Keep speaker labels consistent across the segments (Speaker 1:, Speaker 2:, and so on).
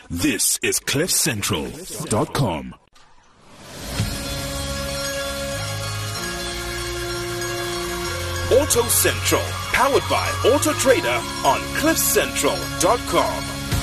Speaker 1: This is CliffCentral.com. Auto Central, powered by Auto Trader on CliffCentral.com.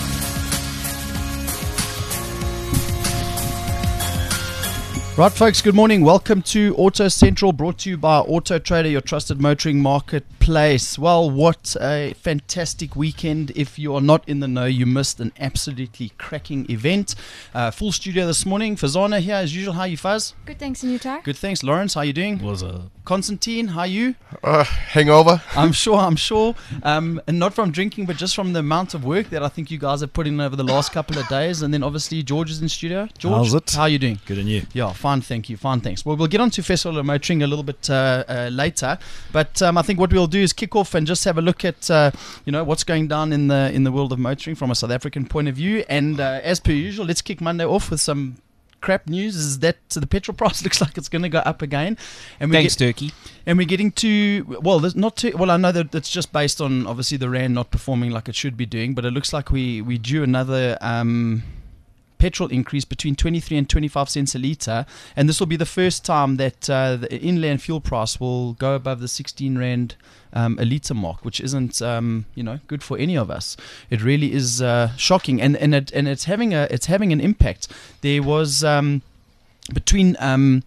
Speaker 2: Right, folks, good morning. Welcome to Auto Central, brought to you by Auto Trader, your trusted motoring marketplace. Well, what a fantastic weekend. If you are not in the know, you missed an absolutely cracking event. Full studio this morning. Fazana here as usual. How are you, Faz?
Speaker 3: Good, thanks, and you, Tar?
Speaker 2: Good, thanks. Lawrence, how are you doing?
Speaker 4: Was a
Speaker 2: Constantine, how are you?
Speaker 5: Hangover.
Speaker 2: I'm sure. And not from drinking, but just from the amount of work that I think you guys have put in over the last couple of days. And then obviously George is in studio. George,
Speaker 4: how's it?
Speaker 2: How are you doing?
Speaker 4: Good, and you?
Speaker 2: Yeah, fine, thank you. Fine, thanks. Well, we'll get on to Festival of Motoring a little bit later, but I think what we'll do is kick off and just have a look at what's going down in the world of motoring from a South African point of view. And as per usual, let's kick Monday off with some crap news. Is that the petrol price looks like it's going to go up again? And
Speaker 4: Thanks, Turkey.
Speaker 2: And we're getting to I know that it's just based on obviously the rand not performing like it should be doing, but it looks like we due another petrol increase between 23 and 25 cents a litre, and this will be the first time that the inland fuel price will go above the 16 rand a litre mark, which isn't good for any of us. It really is shocking, and it's having an impact. There was between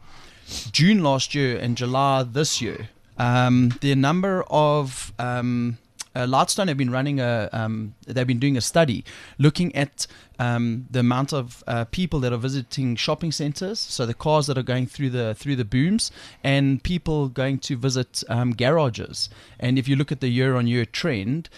Speaker 2: June last year and July this year, the number of Lightstone have been running they've been doing a study looking at the amount of people that are visiting shopping centres, so the cars that are going through the booms, and people going to visit garages. And if you look at the year-on-year trend,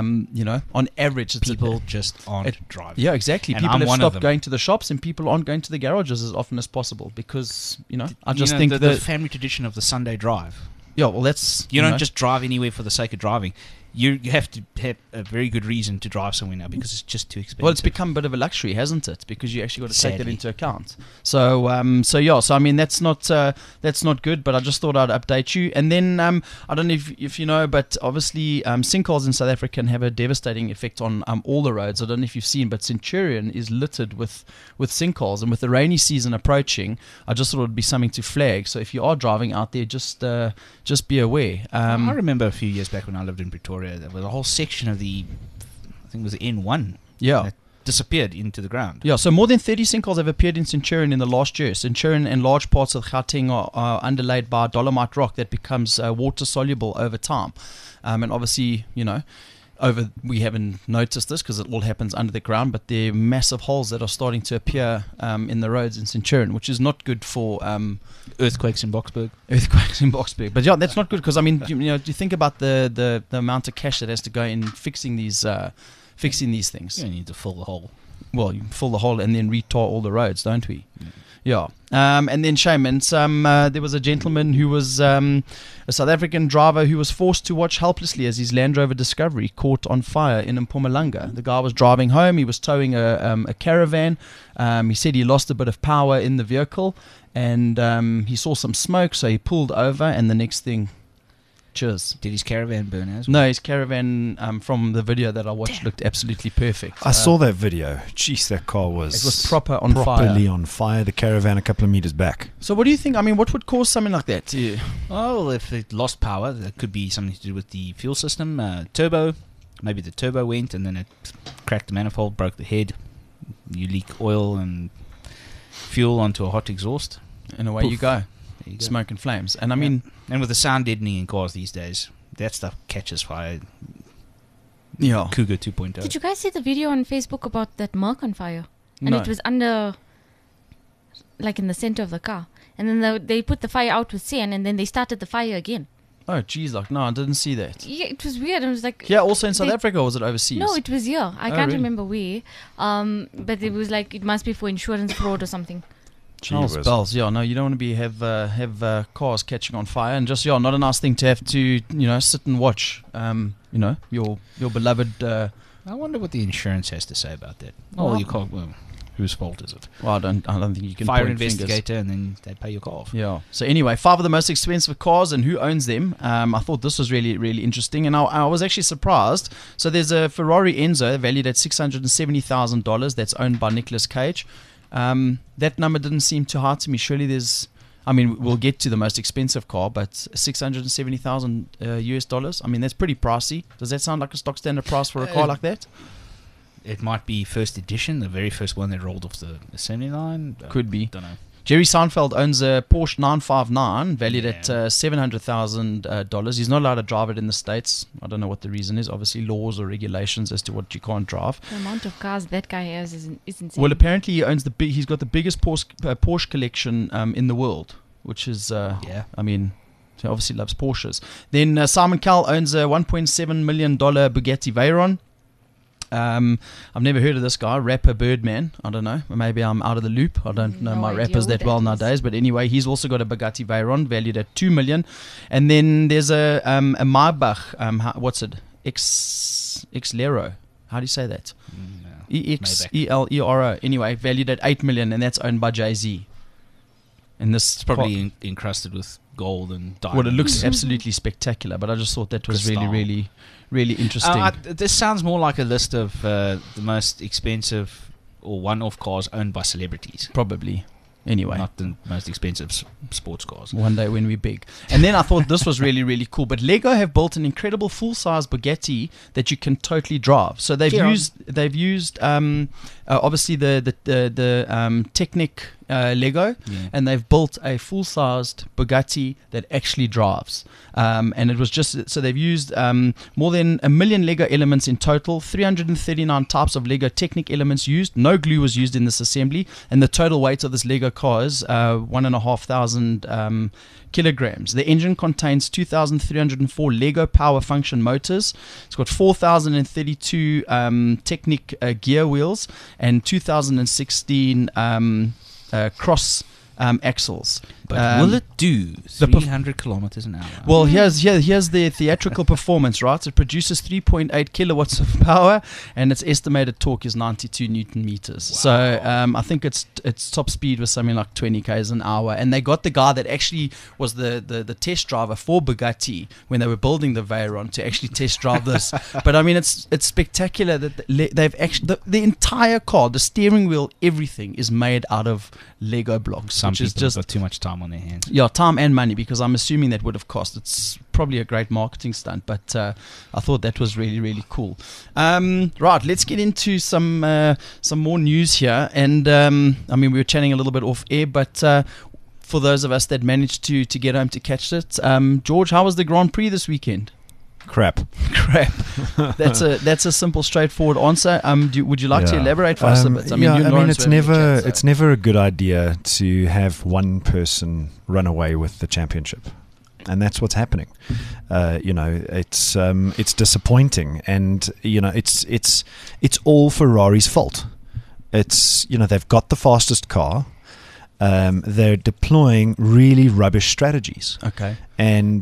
Speaker 2: on average,
Speaker 4: People just aren't driving.
Speaker 2: Yeah, exactly.
Speaker 4: And
Speaker 2: people
Speaker 4: I'm
Speaker 2: have
Speaker 4: one of
Speaker 2: stopped
Speaker 4: them.
Speaker 2: going to the shops, and people aren't going to the garages as often as possible because I just think
Speaker 4: the family tradition of the Sunday drive.
Speaker 2: Yeah, well, that's
Speaker 4: You don't just drive anywhere for the sake of driving. You have to have a very good reason to drive somewhere now because it's just too expensive.
Speaker 2: Well, it's become a bit of a luxury, hasn't it? Because you actually got to take that
Speaker 4: Sadly.
Speaker 2: into account. So I mean, that's not good. But I just thought I'd update you. And then I don't know if you know, but obviously sinkholes in South Africa can have a devastating effect on all the roads. I don't know if you've seen, but Centurion is littered with sinkholes, and with the rainy season approaching, I just thought it would be something to flag. So if you are driving out there, just be aware.
Speaker 4: I remember a few years back when I lived in Pretoria, there was a whole section of I think it was the N1 that disappeared into the ground.
Speaker 2: Yeah, so more than 30 sinkholes have appeared in Centurion in the last year. Centurion and large parts of Gauteng are underlaid by dolomite rock that becomes water soluble over time. And obviously, we haven't noticed this because it all happens under the ground, but there are massive holes that are starting to appear in the roads in Centurion, which is not good for
Speaker 4: Earthquakes in Boksburg.
Speaker 2: But yeah, that's not good because I mean, you think about the amount of cash that has to go in fixing these things.
Speaker 4: You need to fill the hole.
Speaker 2: Well, you fill the hole and then retar all the roads, don't we? Yeah. And then Shane, there was a gentleman who was a South African driver who was forced to watch helplessly as his Land Rover Discovery caught on fire in Mpumalanga. The guy was driving home. He was towing a caravan. He said he lost a bit of power in the vehicle, and he saw some smoke, so he pulled over, and the next thing, cheers.
Speaker 4: Did his caravan burn as well?
Speaker 2: No, his caravan, from the video that I watched, looked absolutely perfect.
Speaker 6: I saw that video. Jeez, that car was...
Speaker 2: It was properly
Speaker 6: on fire. The caravan a couple of meters back.
Speaker 2: So what do you think? I mean, what would cause something like that to you?
Speaker 4: Oh, well, if it lost power, that could be something to do with the fuel system. Turbo, maybe the turbo went and then it cracked the manifold, broke the head. You leak oil and fuel onto a hot exhaust.
Speaker 2: And away
Speaker 4: Poof.
Speaker 2: you go.
Speaker 4: There you go.
Speaker 2: Smoke and flames. And I mean...
Speaker 4: And with the sound deadening in cars these days, that stuff catches fire.
Speaker 2: Yeah.
Speaker 4: Cougar 2.0.
Speaker 3: Did you guys see the video on Facebook about that Merc on fire? And
Speaker 2: No.
Speaker 3: it was under, like in the center of the car. And then they put the fire out with sand, and then they started the fire again.
Speaker 2: Oh, geez, no, I didn't see that.
Speaker 3: Yeah, it was weird. It was like...
Speaker 2: Yeah, also in South
Speaker 3: They-
Speaker 2: Africa, or was it overseas?
Speaker 3: No, it was here. I
Speaker 2: Oh,
Speaker 3: can't
Speaker 2: really?
Speaker 3: remember where. But it was like, it must be for insurance fraud or something.
Speaker 2: Charles Bells, yeah, no, you don't want to have cars catching on fire, and just not a nice thing to have to sit and watch. Your beloved.
Speaker 4: I wonder what the insurance has to say about that. You can't. Well, whose fault is it?
Speaker 2: Well, I don't think you can
Speaker 4: Fire
Speaker 2: point
Speaker 4: investigator,
Speaker 2: fingers.
Speaker 4: and then they pay your car off.
Speaker 2: Yeah. So anyway, 5 of the most expensive cars and who owns them. I thought this was really, really interesting, and I was actually surprised. So there's a Ferrari Enzo valued at $670,000 that's owned by Nicolas Cage. That number didn't seem too high to me. Surely there's, I mean, we'll get to the most expensive car, but $670,000 US dollars. I mean, that's pretty pricey. Does that sound like a stock standard price for a car like that?
Speaker 4: It might be first edition, the very first one that rolled off the assembly line.
Speaker 2: Could be.
Speaker 4: Don't know.
Speaker 2: Jerry Seinfeld owns a Porsche 959 valued at
Speaker 4: Yeah.
Speaker 2: $700,000. He's not allowed to drive it in the States. I don't know what the reason is. Obviously, laws or regulations as to what you can't drive.
Speaker 3: The amount of cars that guy has is insane.
Speaker 2: Well, apparently he owns he's got the biggest Porsche collection in the world, which is,
Speaker 4: Yeah.
Speaker 2: I mean, he obviously loves Porsches. Then Simon Cowell owns a $1.7 million Bugatti Veyron. I've never heard of this guy, rapper Birdman. I don't know. Maybe I'm out of the loop. I don't know
Speaker 3: No
Speaker 2: my
Speaker 3: idea
Speaker 2: rappers
Speaker 3: who
Speaker 2: that well
Speaker 3: that is.
Speaker 2: nowadays. But anyway, he's also got a Bugatti Veyron valued at $2 million. And then there's a Maybach. What's it? Xelero. How do you say that? EXELERO. Anyway, valued at $8 million, and that's owned by Jay-Z. And this
Speaker 4: It's probably encrusted with gold and diamonds.
Speaker 2: well, it looks absolutely spectacular. But I just thought that was
Speaker 4: Crystal.
Speaker 2: really, really interesting.
Speaker 4: This sounds more like a list of the most expensive or one-off cars owned by celebrities.
Speaker 2: Probably. Anyway.
Speaker 4: Not the most expensive sports cars.
Speaker 2: One day when we're big. And then I thought this was really, really cool. But Lego have built an incredible full-size Bugatti that you can totally drive. So they've used obviously the Technic Lego,
Speaker 4: Yeah.
Speaker 2: and they've built a full-sized Bugatti that actually drives. And it was just so they've used more than 1 million Lego elements in total, 339 types of Lego Technic elements used. No glue was used in this assembly, and the total weight of this Lego car is 1,500 kilograms. The engine contains 2,304 Lego power function motors. It's got 4,032 Technic gear wheels and 2,016 cross axles.
Speaker 4: But will it do 300 kilometers an hour?
Speaker 2: Well, here's the theatrical performance, right? It produces 3.8 kilowatts of power, and its estimated torque is 92 newton meters. So I think its top speed was something like 20 k's an hour. And they got the guy that actually was the test driver for Bugatti when they were building the Veyron to actually test drive this. But I mean, it's spectacular that they've actually the entire car, the steering wheel, everything is made out of Lego blocks.
Speaker 4: Some
Speaker 2: which
Speaker 4: people
Speaker 2: is just
Speaker 4: have got too much time on their hands.
Speaker 2: yeah, time and money, because I'm assuming that would have cost. It's probably a great marketing stunt, but I thought that was really, really cool. Right, let's get into some more news here. And I mean, we were chatting a little bit off air, but for those of us that managed to get home to catch it, George, how was the Grand Prix this weekend?
Speaker 6: Crap.
Speaker 2: That's a simple, straightforward answer. Would you like to
Speaker 6: Yeah.
Speaker 2: elaborate for us a bit?
Speaker 6: I mean,
Speaker 2: Lawrence
Speaker 6: it's
Speaker 2: were having a
Speaker 6: never
Speaker 2: chat, so-
Speaker 6: it's never a good idea to have one person run away with the championship, and that's what's happening. It's disappointing, and it's all Ferrari's fault. It's they've got the fastest car. They're deploying really rubbish strategies.
Speaker 2: Okay.
Speaker 6: And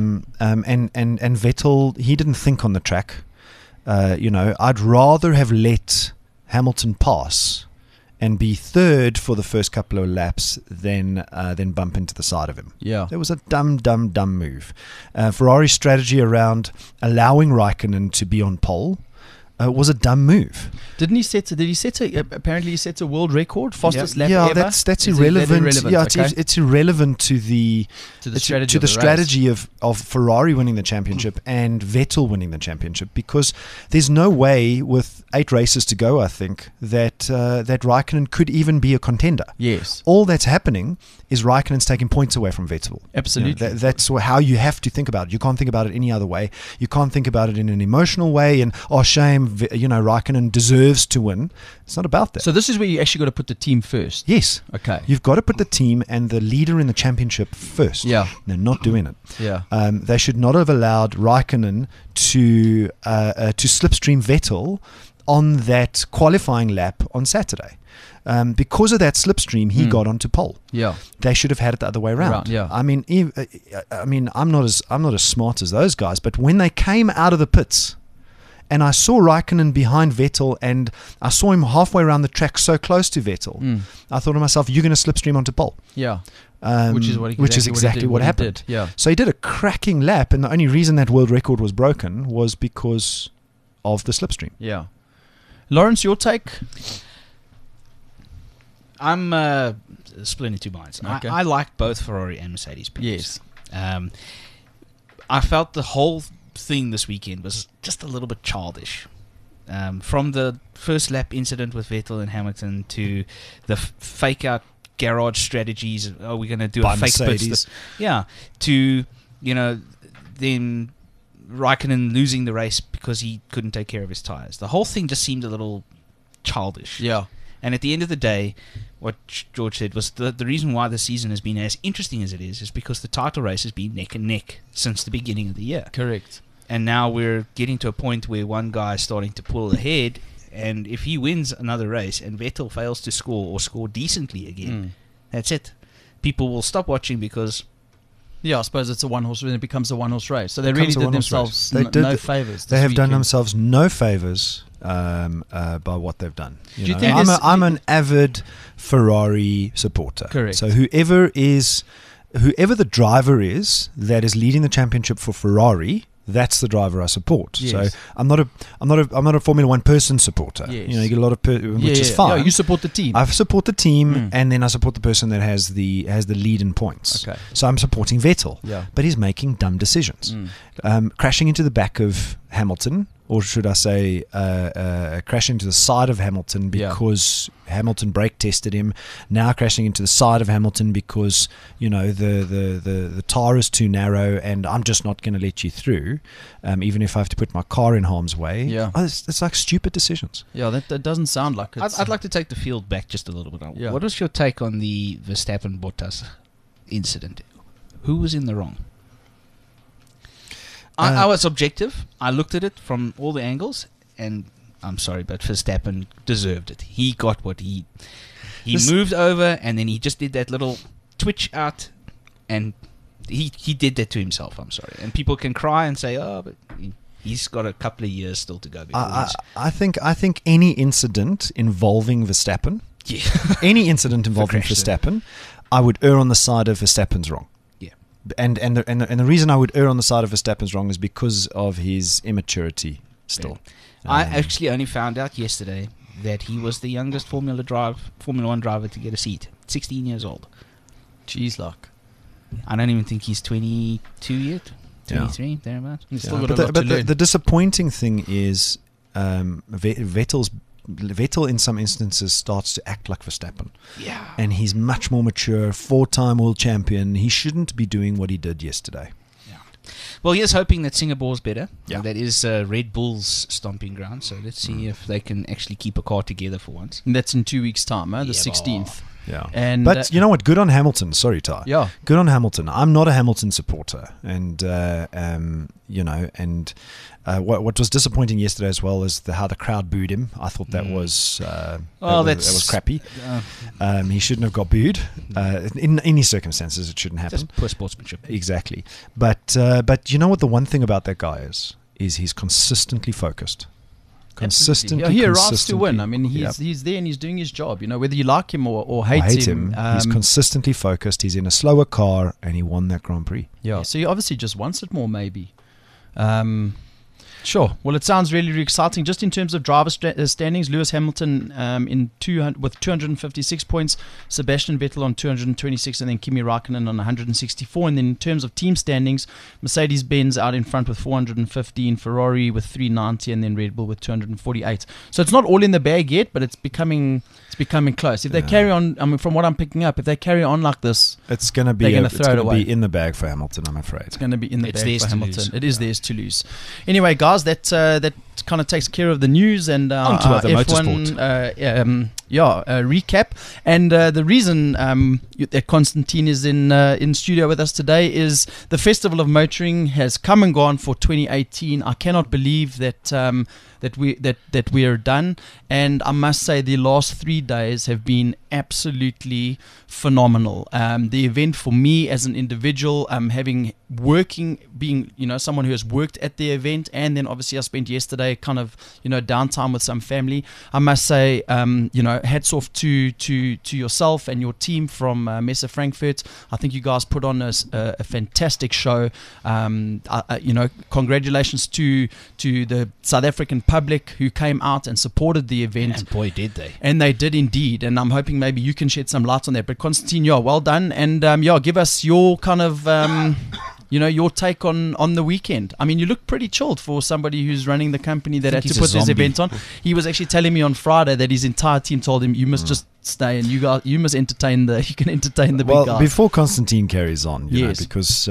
Speaker 6: Vettel, he didn't think on the track. I'd rather have let Hamilton pass and be third for the first couple of laps than bump into the side of him.
Speaker 2: Yeah.
Speaker 6: That was a dumb move. Ferrari's strategy around allowing Raikkonen to be on pole was a dumb move.
Speaker 2: Did he set apparently he set a world record, fastest lap
Speaker 6: yeah,
Speaker 2: ever?
Speaker 6: that's
Speaker 2: Is that
Speaker 6: irrelevant. Yeah,
Speaker 2: okay.
Speaker 6: it's irrelevant to the
Speaker 2: strategy
Speaker 6: to
Speaker 2: of
Speaker 6: the
Speaker 2: the race.
Speaker 6: strategy of Ferrari winning the championship and Vettel winning the championship, because there's no way with 8 races to go, I think, that Raikkonen could even be a contender.
Speaker 2: Yes.
Speaker 6: All that's happening is Raikkonen's taking points away from Vettel.
Speaker 2: Absolutely.
Speaker 6: That's how you have to think about it. You can't think about it any other way. You can't think about it in an emotional way and, oh, shame, Raikkonen deserves to win. It's not about that.
Speaker 2: So this is where you actually got to put the team first.
Speaker 6: Yes.
Speaker 2: Okay.
Speaker 6: You've got to put the team and the leader in the championship first.
Speaker 2: Yeah.
Speaker 6: They're not doing it.
Speaker 2: Yeah.
Speaker 6: They should not have allowed Raikkonen to slipstream Vettel on that qualifying lap on Saturday. Because of that slipstream, he got onto pole.
Speaker 2: Yeah.
Speaker 6: They should have had it the other way around.
Speaker 2: Yeah.
Speaker 6: I mean, I'm not as smart as those guys, but when they came out of the pits and I saw Raikkonen behind Vettel, and I saw him halfway around the track so close to Vettel. I thought to myself, you're going to slipstream onto pole.
Speaker 2: Yeah.
Speaker 6: Which is exactly what happened.
Speaker 2: Yeah.
Speaker 6: So he did a cracking lap, and the only reason that world record was broken was because of the slipstream.
Speaker 2: Yeah. Lawrence, your take?
Speaker 4: I'm split into two minds.
Speaker 2: Okay.
Speaker 4: I like both Ferrari and Mercedes picks.
Speaker 2: Yes.
Speaker 4: I felt the whole thing this weekend was just a little bit childish. From the first lap incident with Vettel and Hamilton to the fake out garage strategies. Oh, we're going to do a fake pit. Yeah. To, then Raikkonen losing the race because he couldn't take care of his tyres. The whole thing just seemed a little childish.
Speaker 2: Yeah.
Speaker 4: And at the end of the day, what George said was the reason why the season has been as interesting as it is because the title race has been neck and neck since the beginning of the year.
Speaker 2: Correct.
Speaker 4: And now we're getting to a point where one guy is starting to pull ahead, and if he wins another race and Vettel fails to score or score decently again, that's it. People will stop watching because...
Speaker 2: Yeah, I suppose it's a one-horse, and it becomes a one-horse race. So they really did themselves no favours.
Speaker 6: They have done themselves no favours by what they've done.
Speaker 2: You think
Speaker 6: I'm an avid Ferrari supporter.
Speaker 2: Correct.
Speaker 6: So whoever the driver is that is leading the championship for Ferrari, that's the driver I support.
Speaker 2: Yes.
Speaker 6: So I'm not a Formula One person supporter.
Speaker 2: Yes.
Speaker 6: You get a lot of which is fine.
Speaker 2: Yeah, you support the team.
Speaker 6: I support the team, and then I support the person that has the lead in points.
Speaker 2: Okay.
Speaker 6: So I'm supporting Vettel.
Speaker 2: Yeah.
Speaker 6: But he's making dumb decisions. Crashing into the back of Hamilton, or should I say, crashing into the side of Hamilton because Hamilton brake tested him. Now crashing into the side of Hamilton because the tire is too narrow, and I'm just not going to let you through, even if I have to put my car in harm's way.
Speaker 2: Yeah,
Speaker 6: it's like stupid decisions.
Speaker 2: Yeah, that doesn't sound like it.
Speaker 4: I'd like to take the field back just a little bit.
Speaker 2: Yeah.
Speaker 4: What was your take on the Verstappen-Bottas incident? Who was in the wrong? I was objective. I looked at it from all the angles, and I'm sorry, but Verstappen deserved it. He got what he moved over, and then he just did that little twitch out, and he did that to himself. I'm sorry, and people can cry and say, "Oh, but he's got a couple of years still to go."
Speaker 6: I think any incident involving Verstappen, any incident involving Verstappen, I would err on the side of Verstappen's wrong. And the reason I would err on the side of Verstappen's wrong is because of his immaturity still.
Speaker 4: I actually only found out yesterday that he was the youngest Formula One driver to get a seat. 16 years old.
Speaker 2: Jeez, luck.
Speaker 4: I don't even think he's 22 yet. 23, thereabouts.
Speaker 2: He's still got a lot to learn.
Speaker 6: The disappointing thing is Vettel in some instances starts to act like Verstappen.
Speaker 4: Yeah.
Speaker 6: And he's much more mature, 4-time world champion. He shouldn't be doing what he did yesterday.
Speaker 4: Yeah. Well, he is hoping that Singapore's better.
Speaker 6: Yeah.
Speaker 4: That is Red Bull's stomping ground. So let's see if they can actually keep a car together for once.
Speaker 2: And that's in 2 weeks' time, the 16th.
Speaker 6: Yeah. But you know what? Good on Hamilton. Sorry, Ty.
Speaker 2: Yeah.
Speaker 6: Good on Hamilton. I'm not a Hamilton supporter. And, what was disappointing yesterday as well is how the crowd booed him. I thought that was that was crappy. He shouldn't have got booed. In any circumstances, it shouldn't happen.
Speaker 4: Just poor sportsmanship.
Speaker 6: Exactly. But you know what? The one thing about that guy is he's consistently focused. Consistently,
Speaker 2: he arrives to win. I mean, he's there and he's doing his job. Whether you like him or hate him,
Speaker 6: he's consistently focused. He's in a slower car, and he won that Grand Prix.
Speaker 2: Yeah, so he obviously just wants it more, maybe. Sure. Well, it sounds really, really exciting. Just in terms of driver standings, Lewis Hamilton with 256 points, Sebastian Vettel on 226, and then Kimi Raikkonen on 164. And then in terms of team standings, Mercedes-Benz out in front with 415, Ferrari with 390, and then Red Bull with 248. So it's not all in the bag yet, but it's becoming close. If they carry on, from what I'm picking up, if they carry on like this,
Speaker 6: it's going to be be in the bag for Hamilton, I'm afraid.
Speaker 2: It's going to be in the bag for Hamilton. It is theirs to lose. Anyway, guys, that kind of takes care of the news and
Speaker 6: on to other
Speaker 2: F1 recap. And the reason that Constantine is in studio with us today is the Festival of Motoring has come and gone for 2018. I cannot believe that we are done, and I must say the last 3 days have been absolutely phenomenal. The event for me as an individual, being someone who has worked at the event, and then obviously I spent yesterday Saturday kind of, downtime with some family. I must say, hats off to yourself and your team from Messe Frankfurt. I think you guys put on a fantastic show. Congratulations to the South African public who came out and supported the event.
Speaker 4: And boy, did they.
Speaker 2: And they did indeed. And I'm hoping maybe you can shed some light on that. But Constantine, well done. And give us your kind of, your take on the weekend. I mean, you look pretty chilled for somebody who's running the company that had to put this event on. He was actually telling me on Friday that his entire team told him, you must just stay and you must entertain the big guys.
Speaker 6: Well, before Constantine carries on,
Speaker 2: yes,
Speaker 6: because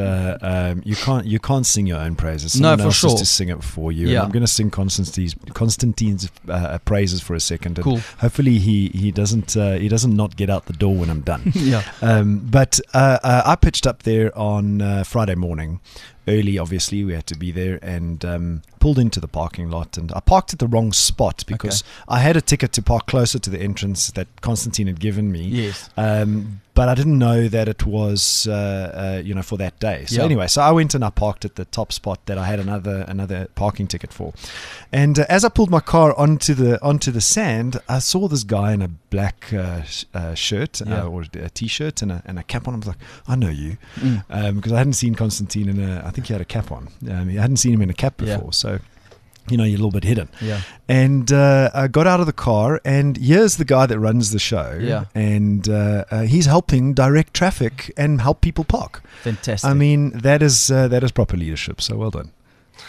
Speaker 6: you can't sing your own praises.
Speaker 2: No,
Speaker 6: Someone
Speaker 2: for
Speaker 6: else
Speaker 2: sure.
Speaker 6: has to sing it for you.
Speaker 2: Yeah.
Speaker 6: And I'm going to sing Constantine's praises for a second. And
Speaker 2: cool.
Speaker 6: Hopefully he doesn't not get out the door when I'm done.
Speaker 2: Yeah.
Speaker 6: But I pitched up there on Friday morning. Early, obviously, we had to be there, and pulled into the parking lot. And I parked at the wrong spot because I had a ticket to park closer to the entrance that Constantine had given me.
Speaker 2: Yes.
Speaker 6: But I didn't know that it was, for that day. So anyway, I went and I parked at the top spot that I had another parking ticket for. And as I pulled my car onto the sand, I saw this guy in a black shirt or a t-shirt and a cap on. I was like, I know you, because I hadn't seen Constantine I think he had a cap on. I hadn't seen him in a cap before, so. You're a little bit hidden.
Speaker 2: Yeah.
Speaker 6: And I got out of the car, and here's the guy that runs the show.
Speaker 2: Yeah.
Speaker 6: And he's helping direct traffic and help people park.
Speaker 2: Fantastic.
Speaker 6: I mean, that is proper leadership. So well done.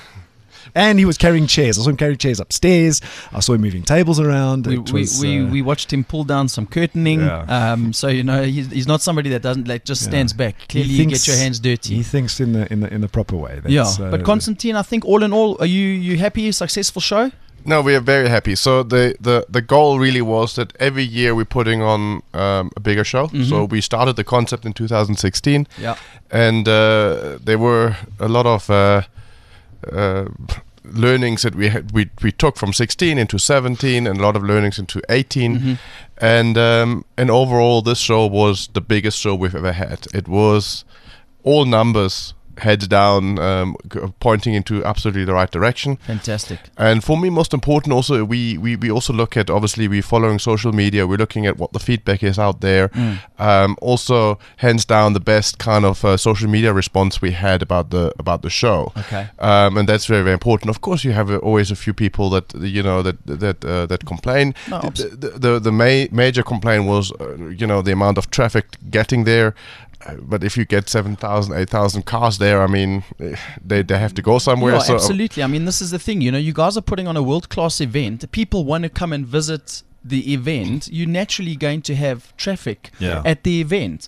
Speaker 6: And he was carrying chairs. I saw him carrying chairs upstairs. I saw him moving tables around.
Speaker 2: We watched him pull down some curtaining.
Speaker 6: Yeah.
Speaker 2: So he's not somebody that doesn't just stands back. Clearly, you get your hands dirty.
Speaker 6: He thinks in the proper way.
Speaker 2: But Constantine, I think all in all, are you happy? Successful show?
Speaker 5: No, we are very happy. So the goal really was that every year we're putting on a bigger show.
Speaker 2: Mm-hmm.
Speaker 5: So we started the concept in 2016.
Speaker 2: Yeah.
Speaker 5: And there were a lot of learnings that we took from 16 into 17, and a lot of learnings into 18.
Speaker 2: Mm-hmm.
Speaker 5: And overall, this show was the biggest show we've ever had. It was all numbers, heads down, pointing into absolutely the right direction.
Speaker 2: Fantastic.
Speaker 5: And for me, most important also, we also look at, obviously we're following social media, we're looking at what the feedback is out there. Also, hands down, the best kind of social media response we had about the show.
Speaker 2: Okay.
Speaker 5: And that's very, very important. Of course, you have always a few people that that complain.
Speaker 2: No,
Speaker 5: the major complaint was the amount of traffic getting there. But if you get 7,000, 8,000 cars there, I mean, they have to go somewhere.
Speaker 2: Yeah,
Speaker 5: so
Speaker 2: absolutely. I mean, this is the thing. You guys are putting on a world-class event. People want to come and visit the event. You're naturally going to have traffic at the event.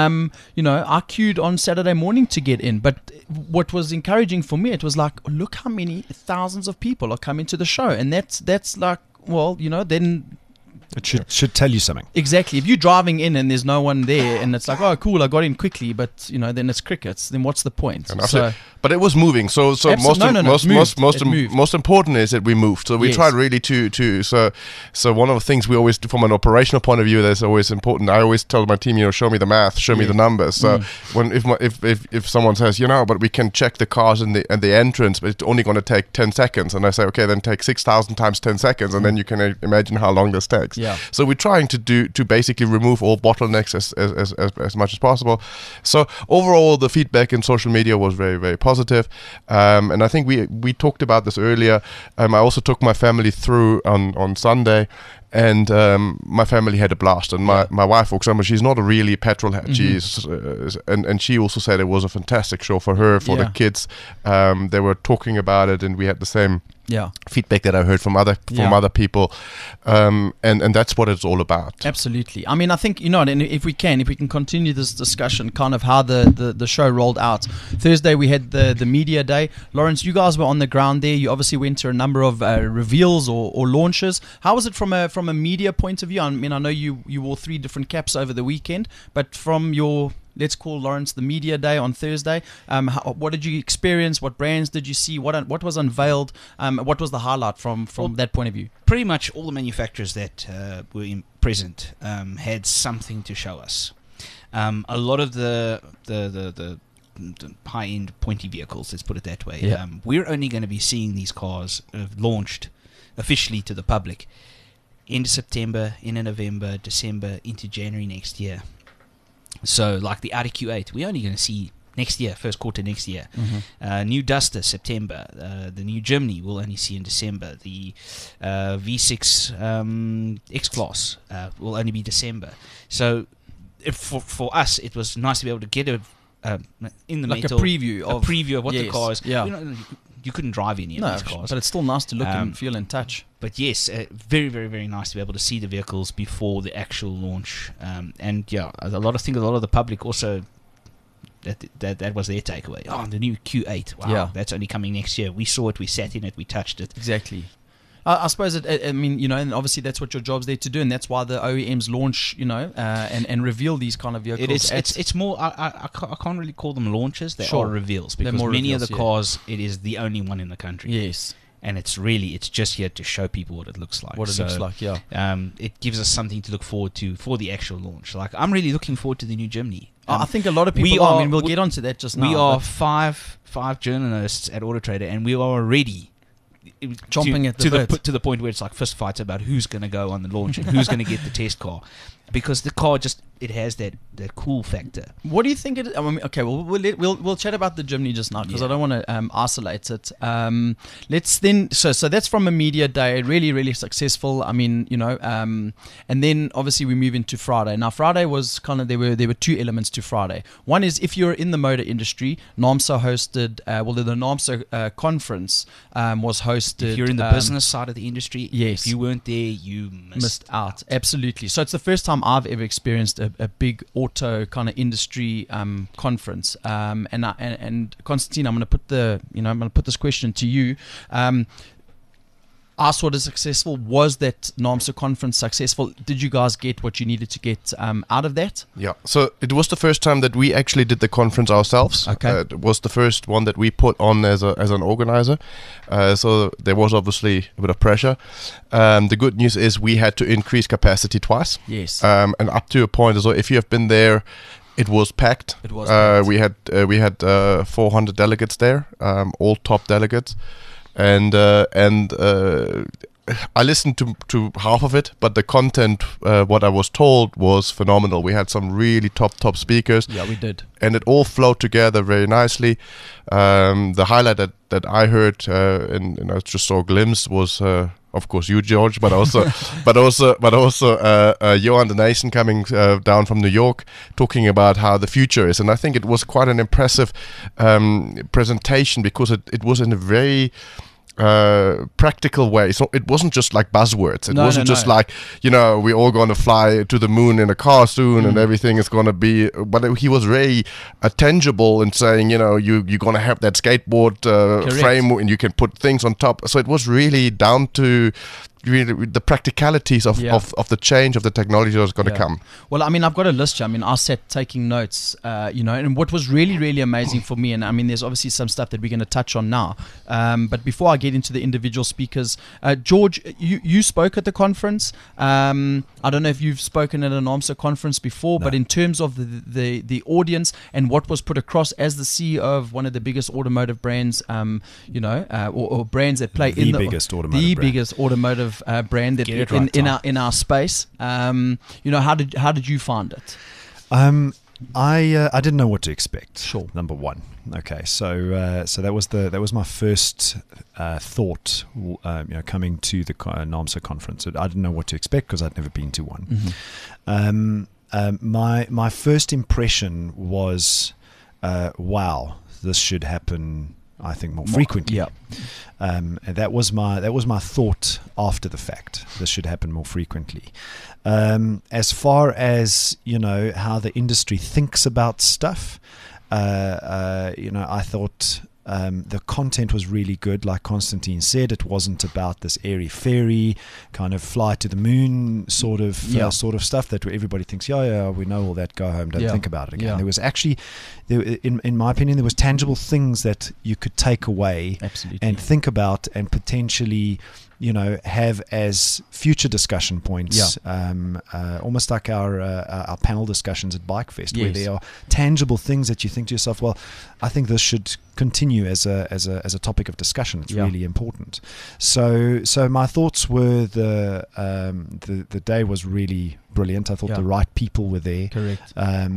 Speaker 2: I queued on Saturday morning to get in, but what was encouraging for me, it was like, look how many thousands of people are coming to the show, and that's like, well, then.
Speaker 6: It should tell you something.
Speaker 2: Exactly. If you're driving in and there's no one there, and it's like, oh, cool, I got in quickly, but then it's crickets. Then what's the point?
Speaker 5: But it was moving. So most important is that we moved. So we tried really to. So one of the things we always do from an operational point of view that's always important. I always tell my team, show me the math, show me the numbers. So if someone says, but we can check the cars in the entrance, but it's only going to take 10 seconds, and I say, okay, then take 6,000 times 10 seconds, and then you can imagine how long this takes.
Speaker 2: Yeah.
Speaker 5: So we're trying to basically remove all bottlenecks as much as possible. So overall, the feedback in social media was very, very positive. And I think we talked about this earlier. I also took my family through on Sunday. And my family had a blast. And my wife, for example, she's not a really petrol head. Mm-hmm. And she also said it was a fantastic show for her, for the kids. They were talking about it, and we had the same feedback that I heard from other people. And that's what it's all about.
Speaker 2: Absolutely. I mean, I think, and if we can continue this discussion, kind of how the show rolled out. Thursday we had the media day. Lawrence, you guys were on the ground there. You obviously went to a number of reveals or launches. How was it from a media point of view? I mean, I know you wore 3 different caps over the weekend, but from your, let's call Lawrence, the media day on Thursday, what did you experience? What brands did you see? What was unveiled? What was the highlight from that point of view?
Speaker 4: Pretty much all the manufacturers that were present had something to show us. A lot of the high-end pointy vehicles. Let's put it that way.
Speaker 2: Yeah.
Speaker 4: We're only going to be seeing these cars launched officially to the public end of September, end of November, December, into January next year. So, like the Audi Q8, we're only going to see next year, first quarter next year. New Duster, September. The new Jimny we'll only see in December. The V6 X-Class will only be December. So, for us, it was nice to be able to get in the
Speaker 2: like
Speaker 4: metal,
Speaker 2: a preview of
Speaker 4: what the car is.
Speaker 2: Yeah.
Speaker 4: You couldn't drive any of these cars.
Speaker 2: But it's still nice to look and feel and touch.
Speaker 4: But yes, very, very, very nice to be able to see the vehicles before the actual launch. And yeah, a lot of the public also, that was their takeaway. Oh, the new Q8. Wow,
Speaker 2: Yeah.
Speaker 4: that's only coming next year. We saw it, we sat in it, we touched it.
Speaker 2: Exactly. I suppose I mean, you know, and obviously that's what your job's there to do, and that's why the OEMs launch, you know, and reveal these kind of vehicles.
Speaker 4: It's more. I can't really call them launches. They
Speaker 2: Sure.
Speaker 4: are reveals,
Speaker 2: They're
Speaker 4: because
Speaker 2: more
Speaker 4: many
Speaker 2: reveals,
Speaker 4: of the cars, it is the only one in the country.
Speaker 2: Yes.
Speaker 4: And it's just here to show people what it looks like.
Speaker 2: What it looks like, yeah.
Speaker 4: It gives us something to look forward to for the actual launch. Like, I'm really looking forward to the new Jimny.
Speaker 2: I think a lot of people are. I mean, we'll get onto that just now.
Speaker 4: We are
Speaker 2: but
Speaker 4: five journalists at Auto Trader, and we are already
Speaker 2: chomping at the bit.
Speaker 4: to the point where it's like fist fights about who's going to go on the launch and who's going to get the test car, because the car it has that cool factor.
Speaker 2: What do you think it? I mean, okay, well, we'll chat about the Jimny just now, because I don't want to isolate it. Let's then. So that's from a media day, really, really successful. I mean, you know, and then obviously we move into Friday. Now, Friday was kind of there were two elements to Friday. One is, if you're in the motor industry, NAMSA hosted. The NAMSA conference was hosted.
Speaker 4: If you're in the business side of the industry,
Speaker 2: yes,
Speaker 4: if you weren't there, you missed out.
Speaker 2: Absolutely. So it's the first time I've ever experienced a big auto kind of industry conference. And Constantine, I'm going to put this question to you. What is successful? Was that NAMSA conference successful? Did you guys get what you needed to get out of that?
Speaker 5: Yeah, so it was the first time that we actually did the conference ourselves.
Speaker 2: Okay.
Speaker 5: It was the first one that we put on as an organizer. So there was obviously a bit of pressure. The good news is we had to increase capacity twice.
Speaker 2: Yes.
Speaker 5: And up to a point as well. If you have been there, it was packed.
Speaker 2: It was packed.
Speaker 5: We had 400 delegates there, all top delegates. And I listened to half of it, but the content, what I was told, was phenomenal. We had some really top speakers.
Speaker 2: Yeah, we did.
Speaker 5: And it all flowed together very nicely. The highlight that I heard, and I just saw a glimpse, was of course you, George, but also Johan de Nijssen coming down from New York, talking about how the future is. And I think it was quite an impressive presentation, because it was in a very practical way. So it wasn't just like buzzwords. It wasn't just like, you know, we're all going to fly to the moon in a car soon and everything is going to be. But he was very tangible in saying, you know, you're going to have that skateboard frame and you can put things on top. So it was really down to really the practicalities of the change of the technology that was going to come.
Speaker 2: Well, I mean, I've got a list here. I mean, I sat taking notes, you know, and what was really, really amazing for me, and I mean, there's obviously some stuff that we're going to touch on now. But before I get into the individual speakers, George, you spoke at the conference. I don't know if you've spoken at an NAMSA conference before, but in terms of the audience and what was put across as the CEO of one of the biggest automotive brands, you know, or brands that play in the biggest automotive brand that in our space. You know, how did you find it?
Speaker 6: I didn't know what to expect.
Speaker 2: Sure.
Speaker 6: Number one. Okay, so that was my first thought. You know, coming to the NAMSA conference, I didn't know what to expect because I'd never been to one. Mm-hmm. My first impression was, wow, this should happen, I think, more frequently.
Speaker 2: Yeah.
Speaker 6: And that was my thought after the fact. This should happen more frequently. As far as, you know, how the industry thinks about stuff, you know, I thought the content was really good. Like Constantine said, it wasn't about this airy-fairy kind of fly to the moon sort of stuff that everybody thinks, yeah, we know all that, go home, don't think about it again.
Speaker 2: Yeah.
Speaker 6: There was actually, in my opinion, there was tangible things that you could take away and think about and potentially, have as future discussion points, almost like our panel discussions at Bikefest, where
Speaker 2: Yes.
Speaker 6: there are tangible things that you think to yourself, well, I think this should continue as a topic of discussion. It's
Speaker 2: Yeah.
Speaker 6: really important. So my thoughts were the day was really brilliant. I thought
Speaker 2: Yeah.
Speaker 6: the right people were there.
Speaker 2: Correct.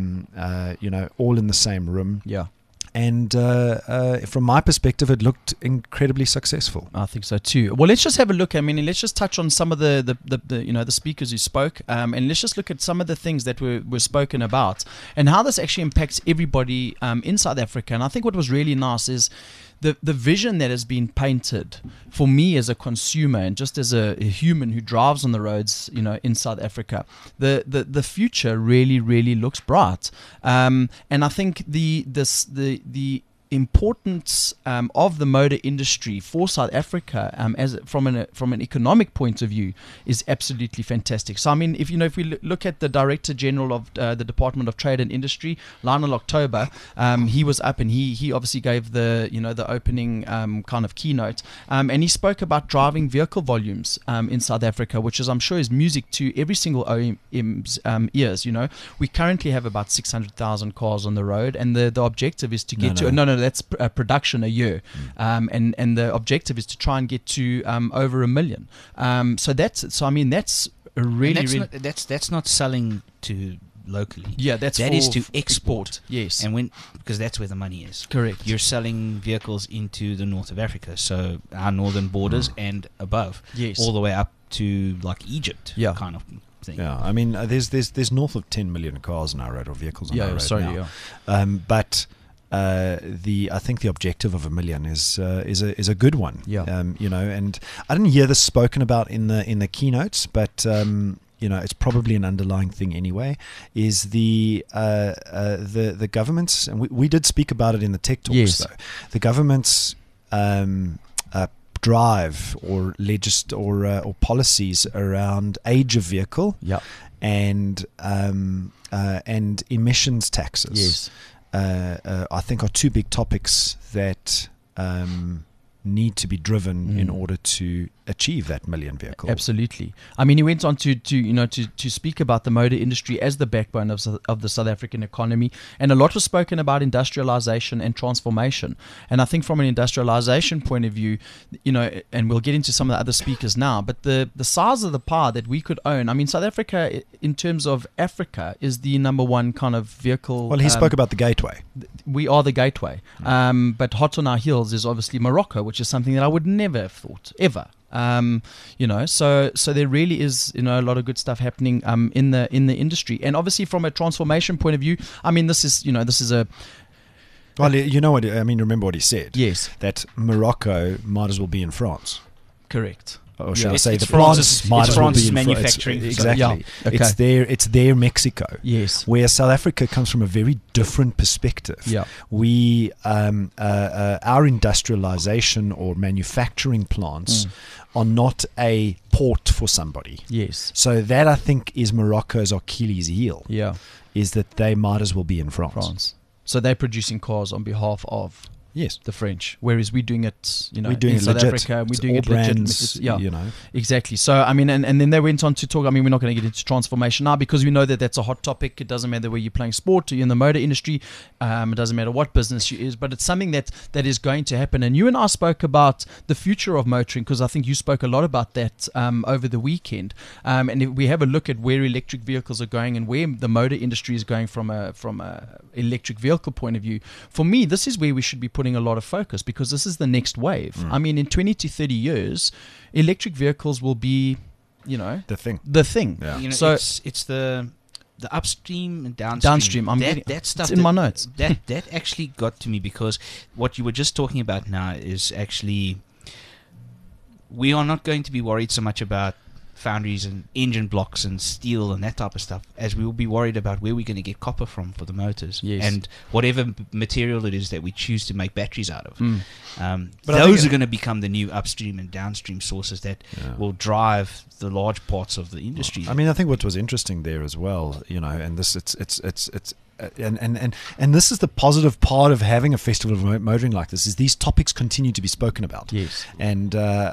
Speaker 6: All in the same room.
Speaker 2: Yeah.
Speaker 6: And from my perspective, it looked incredibly successful.
Speaker 2: I think so too. Well, let's just have a look. I mean, let's just touch on some of the the speakers who spoke, and let's just look at some of the things that were spoken about and how this actually impacts everybody in South Africa. And I think what was really nice is the vision that has been painted for me as a consumer and just as a human who drives on the roads, in South Africa. The future really looks bright, and I think the importance of the motor industry for South Africa, as from an economic point of view, is absolutely fantastic. So I mean, if we look at the Director General of the Department of Trade and Industry, Lionel October, he was up and he obviously gave the the opening kind of keynote, and he spoke about driving vehicle volumes in South Africa, which is, I'm sure, is music to every single OEM's ears. We currently have about 600,000 cars on the road, and the objective is to get to that's production a year, and the objective is to try and get to over 1 million. So that's a really
Speaker 4: that's not selling to locally.
Speaker 2: Yeah, that
Speaker 4: is to export.
Speaker 2: Yes,
Speaker 4: and because that's where the money is.
Speaker 2: Correct.
Speaker 4: You're selling vehicles into the north of Africa, so our northern borders and above.
Speaker 2: Yes,
Speaker 4: all the way up to like Egypt.
Speaker 2: Yeah.
Speaker 4: kind of thing.
Speaker 6: Yeah, I mean, there's north of 10 million cars on our road, or vehicles on our road now. But I think the objective of 1 million is a good one.
Speaker 2: Yeah.
Speaker 6: And I didn't hear this spoken about in the keynotes, but it's probably an underlying thing anyway. Is the government's, and we did speak about it in the tech talks.
Speaker 2: Yes.
Speaker 6: Though the government's drive or policies around age of vehicle, and emissions taxes.
Speaker 2: Yes.
Speaker 6: I think are two big topics that need to be driven in order to achieve that 1 million vehicle.
Speaker 2: Absolutely. I mean, he went on to speak about the motor industry as the backbone of the South African economy, and a lot was spoken about industrialization and transformation. And I think from an industrialization point of view, and we'll get into some of the other speakers now, but the size of the pie that we could own. I mean, South Africa, in terms of Africa, is the number one kind of vehicle.
Speaker 6: Well, he spoke about the gateway.
Speaker 2: We are the gateway. But hot on our heels is obviously Morocco, which is something that I would never have thought, ever. So there really is a lot of good stuff happening in the industry, and obviously from a transformation point of view, I mean, this is a
Speaker 6: well, what I mean. Remember what he said.
Speaker 2: Yes,
Speaker 6: that Morocco might as well be in France.
Speaker 2: Correct.
Speaker 6: Or should I say
Speaker 4: it's
Speaker 6: the plants might as well be in
Speaker 4: manufacturing.
Speaker 6: Exactly.
Speaker 2: Yeah. Okay.
Speaker 6: It's their Mexico.
Speaker 2: Yes.
Speaker 6: Where South Africa comes from a very different perspective.
Speaker 2: Yeah.
Speaker 6: We our industrialization or manufacturing plants are not a port for somebody.
Speaker 2: Yes.
Speaker 6: So that, I think, is Morocco's Achilles heel.
Speaker 2: Yeah.
Speaker 6: Is that they might as well be in France.
Speaker 2: So they're producing cars on behalf of
Speaker 6: Yes,
Speaker 2: the French, whereas we're doing it,
Speaker 6: we're doing
Speaker 2: in
Speaker 6: it
Speaker 2: South
Speaker 6: legit.
Speaker 2: Africa, we're
Speaker 6: It's
Speaker 2: doing
Speaker 6: all
Speaker 2: it legit.
Speaker 6: brands,
Speaker 2: Exactly. So I mean, and then they went on to talk. I mean, we're not going to get into transformation now because we know that that's a hot topic. It doesn't matter where you're playing sport or you're in the motor industry. It doesn't matter what business you is, but it's something that is going to happen. And you and I spoke about the future of motoring because I think you spoke a lot about that over the weekend. And if we have a look at where electric vehicles are going and where the motor industry is going from a electric vehicle point of view, for me, this is where we should be putting a lot of focus. Because this is the next wave. I mean, in 20 to 30 years, electric vehicles will be,
Speaker 6: the thing.
Speaker 4: Yeah.
Speaker 2: So
Speaker 4: it's the upstream and downstream. That stuff
Speaker 2: it's in my notes.
Speaker 4: That actually got to me because what you were just talking about now is actually we are not going to be worried so much about foundries and engine blocks and steel and that type of stuff as we will be worried about where we're going to get copper from for the motors and whatever material it is that we choose to make batteries out of. Those are going to become the new upstream and downstream sources that will drive the large parts of the industry.
Speaker 6: I mean, I think what was interesting there as well, and this it's and this is the positive part of having a festival of motoring like this, is these topics continue to be spoken about.
Speaker 2: Yes.
Speaker 6: And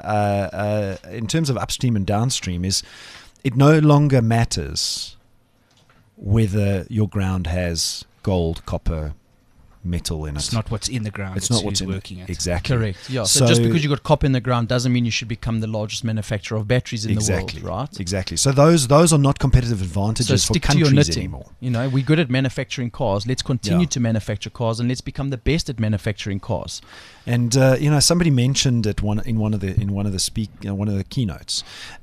Speaker 6: in terms of upstream and downstream, is it no longer matters whether your ground has gold, copper, metal in it.
Speaker 4: It's not what's in the ground.
Speaker 6: It's not
Speaker 4: who's
Speaker 6: what's in
Speaker 4: working it.
Speaker 6: Exactly.
Speaker 2: Correct. Yeah. So, just because you got copper in the ground doesn't mean you should become the largest manufacturer of batteries in the world, right?
Speaker 6: Exactly. So those are not competitive advantages
Speaker 2: So
Speaker 6: for
Speaker 2: stick to your
Speaker 6: countries
Speaker 2: knitting.
Speaker 6: anymore.
Speaker 2: You know, we're good at manufacturing cars. Let's continue
Speaker 6: Yeah.
Speaker 2: to manufacture cars, and let's become the best at manufacturing cars.
Speaker 6: And somebody mentioned it in one of the keynotes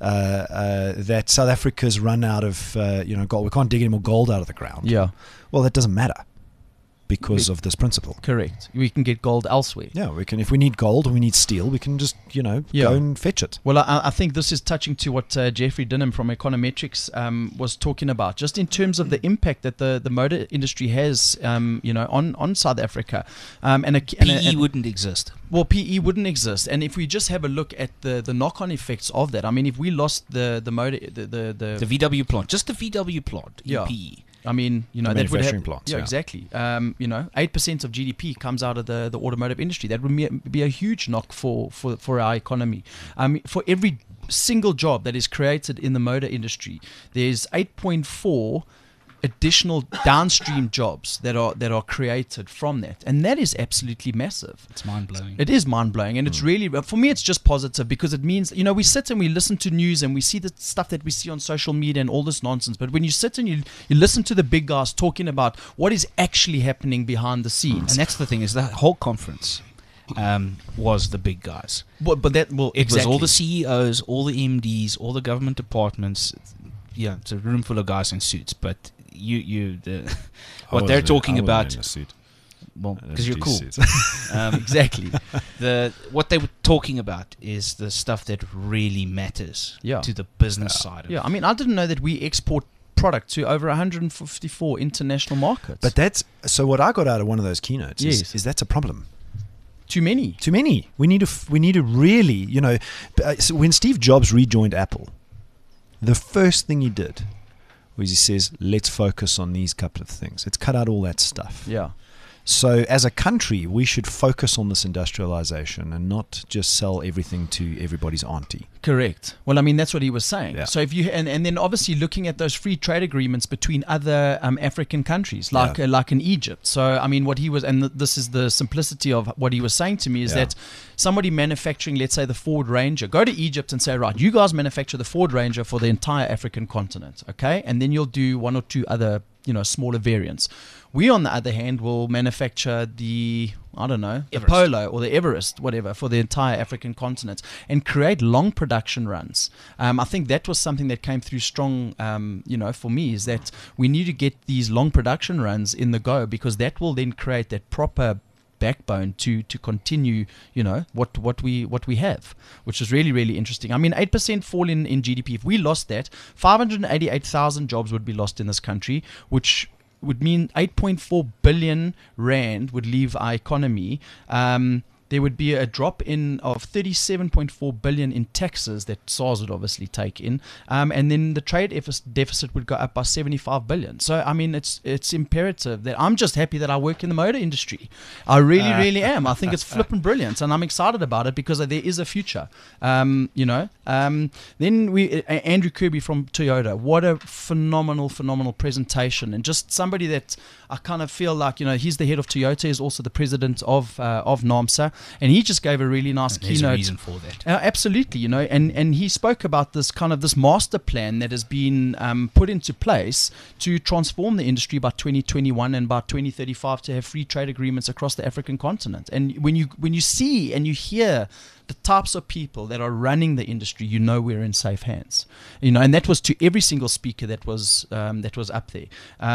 Speaker 6: that South Africa's run out of gold. We can't dig any more gold out of the ground.
Speaker 2: Yeah.
Speaker 6: Well, that doesn't matter because of this principle.
Speaker 2: Correct. We can get gold elsewhere.
Speaker 6: Yeah, we can. If we need gold or we need steel, we can just
Speaker 2: Yeah.
Speaker 6: go and fetch it.
Speaker 2: Well, I think this is touching to what Jeffrey Dinham from Econometrics was talking about, just in terms of the impact that the motor industry has, on South Africa.
Speaker 4: PE wouldn't exist.
Speaker 2: Well, PE wouldn't exist, and if we just have a look at the knock-on effects of that, I mean, if we lost the motor,
Speaker 4: The VW plant, just the VW plant,
Speaker 2: Yeah.
Speaker 4: PE.
Speaker 2: I mean,
Speaker 6: The
Speaker 2: that would have
Speaker 6: manufacturing plants,
Speaker 2: yeah,
Speaker 6: yeah.
Speaker 2: exactly. 8% of GDP comes out of the automotive industry. That would be a huge knock for our economy. For every single job that is created in the motor industry, there's 8.4 additional downstream jobs that are created from that, and that is absolutely massive.
Speaker 4: It's mind-blowing.
Speaker 2: It is mind-blowing, and it's really, for me, it's just positive, because it means, we sit and we listen to news and we see the stuff that we see on social media and all this nonsense, but when you sit and you listen to the big guys talking about what is actually happening behind the scenes.
Speaker 4: And that's the thing, is the whole conference was the big guys.
Speaker 2: But that will
Speaker 4: It was all the
Speaker 2: exactly.
Speaker 4: CEOs, all the MDs, all the government departments. Yeah, it's a room full of guys in suits, but what they're talking about, well, because you're cool.
Speaker 2: Exactly.
Speaker 4: What they were talking about is the stuff that really matters
Speaker 2: Yeah.
Speaker 4: to the business side of
Speaker 2: Yeah,
Speaker 4: it.
Speaker 2: I mean, I didn't know that we export product to over 154 international markets.
Speaker 6: But so what I got out of one of those keynotes
Speaker 2: Yes.
Speaker 6: is that's a problem.
Speaker 2: too many.
Speaker 6: Too many. We need to really, so when Steve Jobs rejoined Apple, the first thing he did was he says, let's focus on these couple of things. Let's cut out all that stuff.
Speaker 2: Yeah.
Speaker 6: So as a country, we should focus on this industrialization and not just sell everything to everybody's auntie.
Speaker 2: Correct. Well, I mean, that's what he was saying.
Speaker 6: Yeah.
Speaker 2: So if you and then obviously looking at those free trade agreements between other African countries, like in Egypt. So I mean, what he was, and this is the simplicity of what he was saying to me, is that somebody manufacturing, let's say, the Ford Ranger, go to Egypt and say, right, you guys manufacture the Ford Ranger for the entire African continent, okay, and then you'll do one or two other, smaller variants. We, on the other hand, will manufacture the
Speaker 4: Everest.
Speaker 2: Polo or the Everest, whatever, for the entire African continent, and create long production runs. I think that was something that came through strong, for me, is that we need to get these long production runs in the go, because that will then create that proper backbone to continue, what we have, which is really, really interesting. I mean, 8% fall in GDP. If we lost that, 588,000 jobs would be lost in this country, which would mean 8.4 billion rand would leave our economy. There would be a drop in of 37.4 billion in taxes that SARS would obviously take in, and then the trade deficit would go up by 75 billion. So I mean, it's imperative that I'm just happy that I work in the motor industry. I really, really am. I think it's flipping brilliant, and I'm excited about it because there is a future. Then Andrew Kirby from Toyota. What a phenomenal presentation, and just somebody that I kind of feel like, he's the head of Toyota, is also the president of NAAMSA, and he just gave a really nice
Speaker 4: There's
Speaker 2: keynote.
Speaker 4: a reason for that.
Speaker 2: Absolutely, and he spoke about this this master plan that has been put into place to transform the industry by 2021 and by 2035 to have free trade agreements across the African continent. And when you see and you hear the types of people that are running the industry, we're in safe hands. And that was to every single speaker that was up there.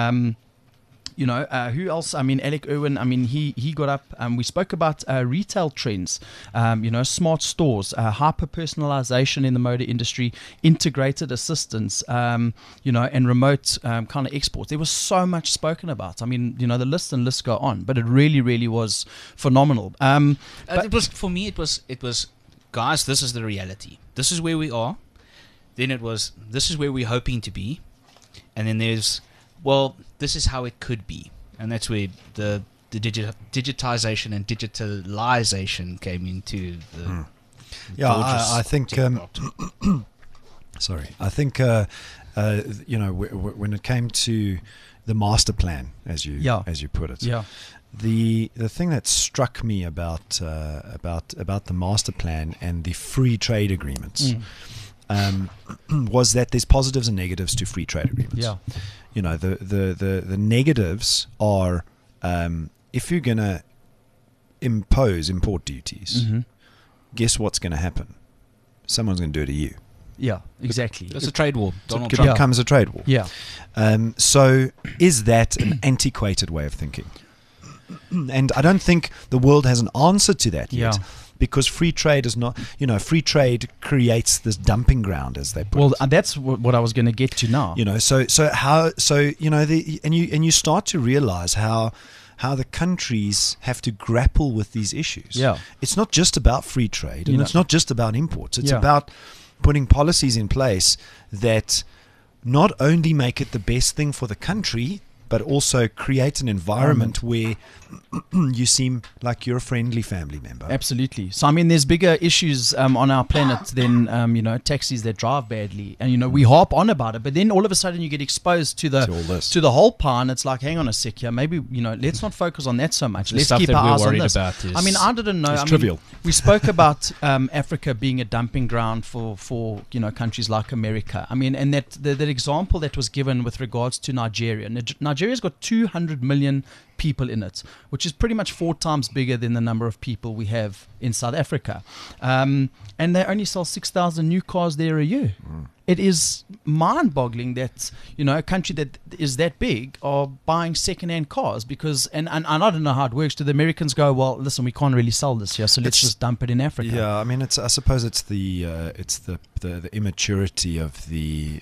Speaker 2: Who else? I mean, Alec Irwin, I mean, he got up. We spoke about retail trends, smart stores, hyper-personalization in the motor industry, integrated assistance, and remote kind of exports. There was so much spoken about. I mean, the list go on, but it really, really was phenomenal.
Speaker 4: It was, for me, it was, guys, this is the reality. This is where we are. Then it was, this is where we're hoping to be. And then there's, well, this is how it could be. And that's where the digitization and digitalization came into the.
Speaker 6: Yeah,
Speaker 4: gorgeous
Speaker 6: I think.
Speaker 4: TikTok.
Speaker 6: Sorry, I think when it came to the master plan, as you put it, the thing that struck me about the master plan and the free trade agreements was that there's positives and negatives to free trade agreements.
Speaker 2: Yeah.
Speaker 6: You know, the negatives are if you're going to impose import duties, guess what's going to happen? Someone's going to do it to you.
Speaker 2: Yeah, exactly.
Speaker 4: It's a trade war. Donald
Speaker 6: It
Speaker 4: Trump.
Speaker 6: becomes a trade war.
Speaker 2: Yeah.
Speaker 6: So is that an antiquated way of thinking? And I don't think the world has an answer to that yet.
Speaker 2: Yeah.
Speaker 6: Because free trade is not, free trade creates this dumping ground, as they put
Speaker 2: Well,
Speaker 6: it.
Speaker 2: that's what I was going to get to now.
Speaker 6: And you start to realize how the countries have to grapple with these issues.
Speaker 2: Yeah.
Speaker 6: It's not just about free trade, and it's not just about imports. It's
Speaker 2: Yeah.
Speaker 6: about putting policies in place that not only make it the best thing for the country, but also create an environment where you seem like you're a friendly family member.
Speaker 2: Absolutely. So, I mean, there's bigger issues on our planet than, taxis that drive badly. And, we harp on about it, but then all of a sudden you get exposed to
Speaker 6: all this.
Speaker 2: the whole pie, and it's like, hang on a sec here, maybe, let's not focus on that so much.
Speaker 4: The
Speaker 2: Let's
Speaker 4: stuff
Speaker 2: keep
Speaker 4: that
Speaker 2: our
Speaker 4: we're
Speaker 2: eyes on
Speaker 4: worried
Speaker 2: this.
Speaker 4: about is-
Speaker 2: I mean, I didn't know.
Speaker 6: It's trivial.
Speaker 2: We spoke about Africa being a dumping ground for countries like America. I mean, and that example that was given with regards to Nigeria. Nigeria's got 200 million people in it, which is pretty much 4 times bigger than the number of people we have in South Africa. And they only sell 6,000 new cars there a year. It is mind-boggling that, a country that is that big are buying second-hand cars because, and I don't know how it works. Do the Americans go, well, listen, we can't really sell this here, so let's just dump it in Africa?
Speaker 6: Yeah, I mean, I suppose it's the immaturity of the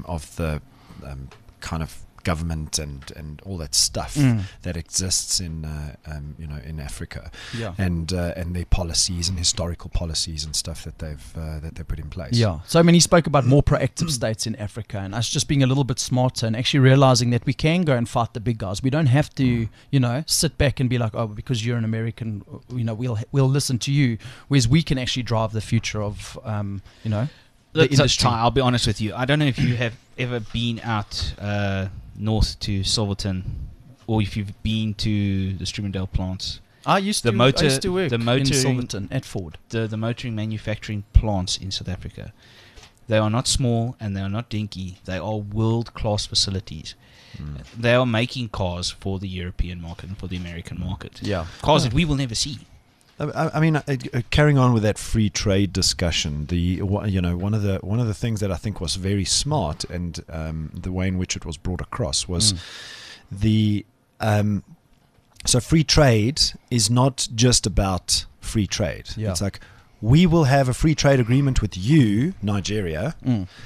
Speaker 6: kind of government and all that stuff that exists in in Africa, and their policies and historical policies and stuff that they put in place.
Speaker 2: Yeah. So I mean, he spoke about more proactive states in Africa and us just being a little bit smarter and actually realizing that we can go and fight the big guys. We don't have to, sit back and be like, oh, because you're an American, we'll listen to you. Whereas we can actually drive the future of, the industry.
Speaker 4: I'll be honest with you. I don't know if you have ever been out north to Silverton, or if you've been to the Strumendale plants.
Speaker 2: I used to work in Silverton at Ford.
Speaker 4: The motoring manufacturing plants in South Africa, they are not small and they are not dinky. They are world-class facilities. They are making cars for the European market and for the American market.
Speaker 2: Yeah.
Speaker 4: Cars that we will never see.
Speaker 6: I mean, carrying on with that free trade discussion, one of the things that I think was very smart, and the way in which it was brought across was so free trade is not just about free trade.
Speaker 2: Yeah.
Speaker 6: It's like, we will have a free trade agreement with you, Nigeria,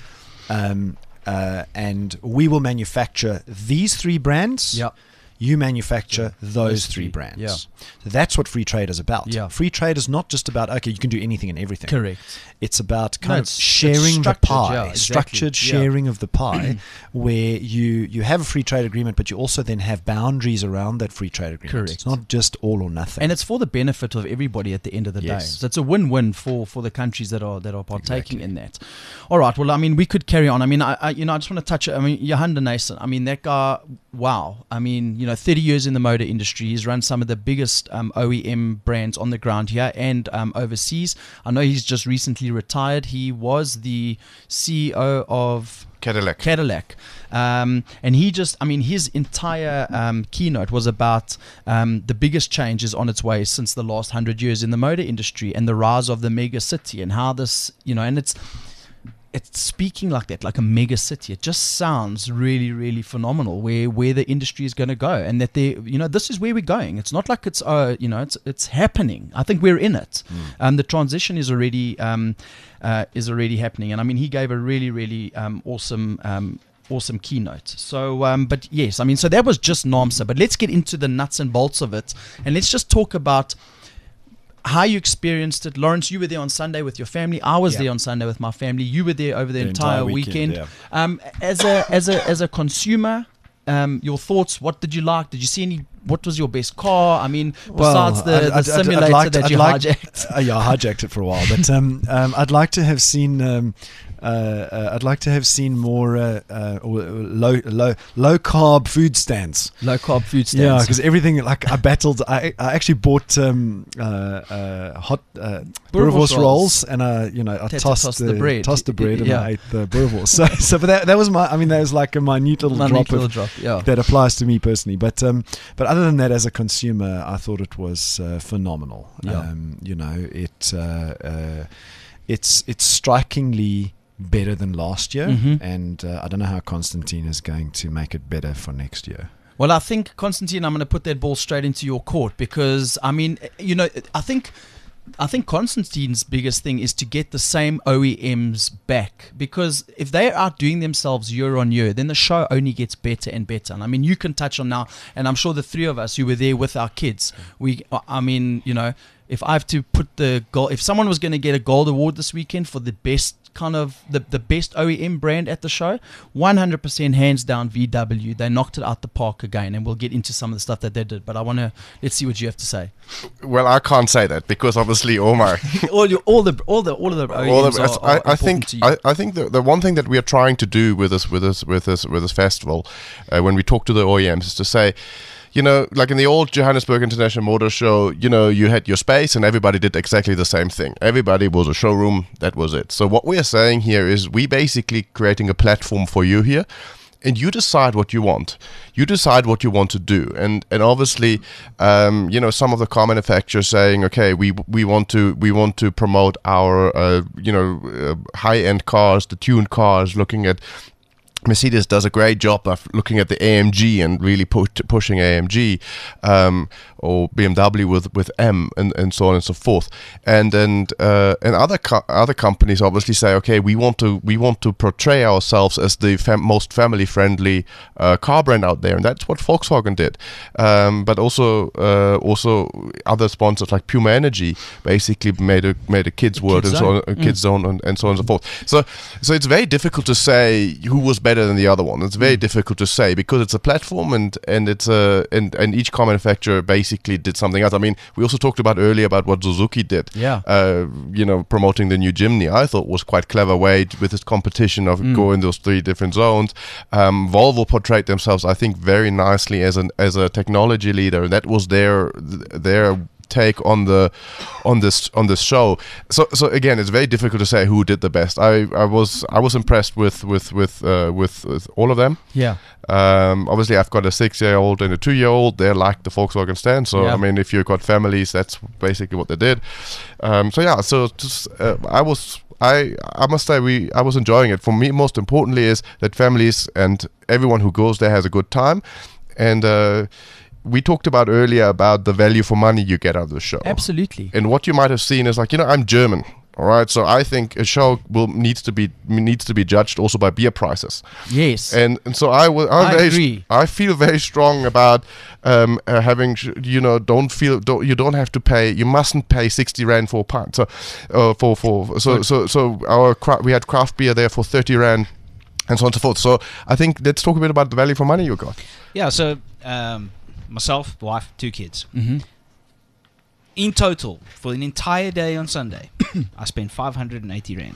Speaker 6: and we will manufacture these 3 brands.
Speaker 2: Yeah.
Speaker 6: You manufacture those 3 brands.
Speaker 2: Yeah.
Speaker 6: So that's what free trade is about.
Speaker 2: Yeah.
Speaker 6: Free trade is not just about, okay, you can do anything and everything.
Speaker 2: Correct.
Speaker 6: It's about
Speaker 2: it's
Speaker 6: sharing the pie,
Speaker 2: yeah, exactly.
Speaker 6: structured sharing of the pie, where you have a free trade agreement, but you also then have boundaries around that free trade agreement.
Speaker 2: Correct.
Speaker 6: It's not just all or nothing.
Speaker 2: And it's for the benefit of everybody at the end of the day.
Speaker 6: Yes.
Speaker 2: So it's a win-win for the countries that are partaking in that. All right. Well, I mean, we could carry on. I mean, I just want to touch. I mean, Johan Nason. I mean, that guy. Wow. I mean, 30 years in the motor industry. He's run some of the biggest OEM brands on the ground here and overseas. I know he's just recently retired. He was the CEO of Cadillac. And he just, I mean, his entire keynote was about the biggest changes on its way since the last 100 years in the motor industry and the rise of the mega city and how this, and it's speaking like that, like a mega city. It just sounds really, really phenomenal where the industry is going to go, and that this is where we're going. It's not like it's it's happening. I think we're in it. The transition is already happening, and I mean, he gave a really, really awesome keynote. So, but yes, I mean, so that was just NAAMSA. But let's get into the nuts and bolts of it, and let's just talk about how you experienced it. Lawrence, you were there on Sunday with your family. I was there on Sunday with my family. You were there over the entire weekend.
Speaker 6: Yeah.
Speaker 2: As a consumer, your thoughts. What did you like? Did you see any? What was your best car? I mean, besides the simulator that you hijacked.
Speaker 6: Yeah, I hijacked it for a while, but I'd like to have seen. I'd like to have seen more low carb food stands.
Speaker 2: Low carb food stands.
Speaker 6: Yeah, because everything I battled. I actually bought hot boerewors rolls, and I tossed the bread. Tossed the bread, and I ate the boerewors. So but that was my. I mean, that was like a minute little drop.
Speaker 2: Yeah.
Speaker 6: That applies to me personally. But other than that, as a consumer, I thought it was phenomenal.
Speaker 2: Yeah.
Speaker 6: It's strikingly better than last year,
Speaker 2: Mhm.
Speaker 6: and I don't know how Constantine is going to make it better for next year.
Speaker 2: Well, I think, Constantine, I'm going to put that ball straight into your court because, I mean, I think Constantine's biggest thing is to get the same OEMs back, because if they are outdoing themselves year on year, then the show only gets better and better. And I mean, you can touch on now, and I'm sure the three of us who were there with our kids, if I have to put the gold, if someone was going to get a gold award this weekend for the best kind of the best OEM brand at the show, 100% hands down VW. They knocked it out the park again, and we'll get into some of the stuff that they did. But let's see what you have to say.
Speaker 5: Well, I can't say that because obviously Omar.
Speaker 2: all the OEMs are
Speaker 5: I think
Speaker 2: to you.
Speaker 5: I think the one thing that we are trying to do with this festival, when we talk to the OEMs, is to say, like in the old Johannesburg International Motor Show, you had your space and everybody did exactly the same thing. Everybody was a showroom, that was it. So what we are saying here is we basically creating a platform for you here, and you decide what you want. You decide what you want to do. And obviously, some of the car manufacturers saying, okay, we want to promote our high-end cars, the tuned cars, looking at Mercedes does a great job of looking at the AMG and really pushing AMG, or BMW with M, and so on and so forth. And other companies obviously say, okay, we want to portray ourselves as the most family friendly car brand out there, and that's what Volkswagen did. But also other sponsors like Puma Energy basically made a kids world and so on, kids zone and so on and so forth. So it's very difficult to say who was better than the other one. It's very difficult to say because it's a platform and it's and each car manufacturer basically did something else. I mean, we also talked about earlier about what Suzuki did.
Speaker 2: Yeah.
Speaker 5: Promoting the new Jimny, I thought was quite clever way with this competition of going those three different zones. Volvo portrayed themselves, I think, very nicely as a technology leader, and that was their take on this show. So again, it's very difficult to say who did the best. I was impressed with all of them.
Speaker 2: Yeah.
Speaker 5: Obviously, I've got a 6-year-old and a 2-year-old. They like the Volkswagen stand. So
Speaker 2: yeah.
Speaker 5: I mean, if you've got families, that's basically what they did. I must say I was enjoying it. For me, most importantly is that families and everyone who goes there has a good time. And we talked about earlier about the value for money you get out of the show.
Speaker 2: Absolutely.
Speaker 5: And what you might have seen is like, I'm German. All right, so I think a show needs to be judged also by beer prices.
Speaker 2: Yes,
Speaker 5: and so I agree. I feel very strong about having you don't have to pay. You mustn't pay 60 rand for a pint. So we had craft beer there for 30 rand, and so on and so forth. So I think let's talk a bit about the value for money you got.
Speaker 4: Yeah. So myself, wife, 2 kids.
Speaker 2: Mm-hmm.
Speaker 4: In total, for an entire day on Sunday, I spent 580 rand.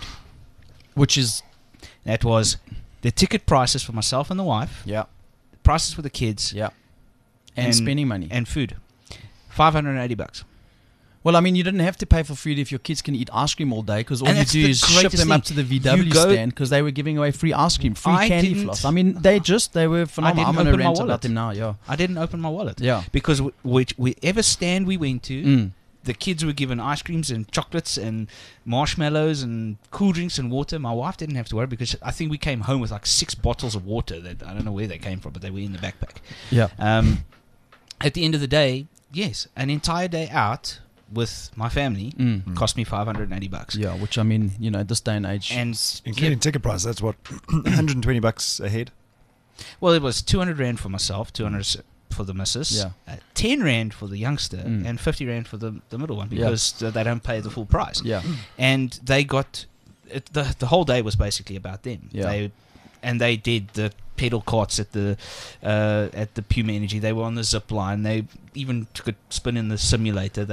Speaker 4: That was the ticket prices for myself and the wife.
Speaker 2: Yeah.
Speaker 4: Prices for the kids.
Speaker 2: Yeah. And spending money.
Speaker 4: And food. $580.
Speaker 2: Well, I mean, you didn't have to pay for food if your kids can eat ice cream all day, because all you do is ship them up to the VW stand, because they were giving away free ice cream, free candy floss. I mean, they were phenomenal. I'm going to rant about them now, yeah.
Speaker 4: I didn't open my wallet.
Speaker 2: Yeah.
Speaker 4: Because whichever stand we went to, the kids were given ice creams and chocolates and marshmallows and cool drinks and water. My wife didn't have to worry because I think we came home with like 6 bottles of water that I don't know where they came from, but they were in the backpack.
Speaker 2: Yeah.
Speaker 4: At the end of the day, yes, an entire day out with my family cost me $580.
Speaker 2: Yeah, which I mean, at this day and age,
Speaker 4: and
Speaker 6: including ticket price, that's what $120 a head.
Speaker 4: Well, it was 200 rand for myself, 200 for the missus, 10 rand for the youngster, and 50 rand for the middle one because they don't pay the full price.
Speaker 2: Yeah,
Speaker 4: and they got the whole day was basically about them.
Speaker 2: Yeah.
Speaker 4: They did the pedal carts at the Puma Energy. They were on the zip line. They even took a spin in the simulator.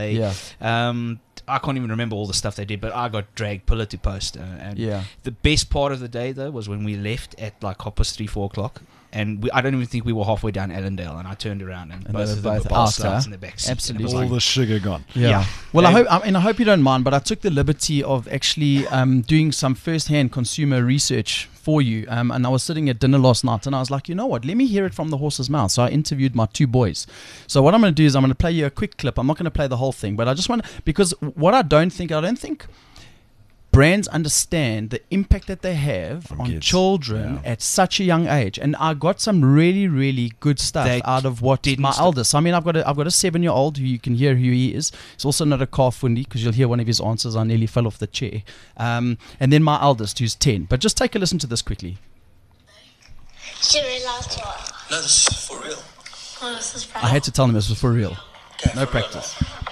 Speaker 4: I can't even remember all the stuff they did, but I got dragged pillar to post. And the best part of the day, though, was when we left at like 4 o'clock. And I don't even think we were halfway down Allendale, and I turned around and both of them were ball slides in the back seat.
Speaker 2: Absolutely,
Speaker 6: all the sugar gone.
Speaker 2: Yeah. Well, I hope you don't mind, but I took the liberty of actually doing some first-hand consumer research for you. And I was sitting at dinner last night, and I was like, you know what? Let me hear it from the horse's mouth. So I interviewed my 2 boys. So what I'm going to do is I'm going to play you a quick clip. I'm not going to play the whole thing, but I just want to, because what I don't think brands understand the impact that they have on
Speaker 6: kids.
Speaker 2: children at such a young age. And I got some really, really good stuff out of what my eldest. I mean, I've got a 7-year-old who you can hear who he is. He's also not a car fundy, because you'll hear one of his answers. I nearly fell off the chair. And then my eldest, who's 10. But just take a listen to this quickly.
Speaker 7: Should we last one?
Speaker 8: No, this is for real.
Speaker 7: Oh, this is
Speaker 2: I had to tell him this was for real.
Speaker 8: Okay,
Speaker 2: No
Speaker 8: for real
Speaker 2: practice.
Speaker 8: now.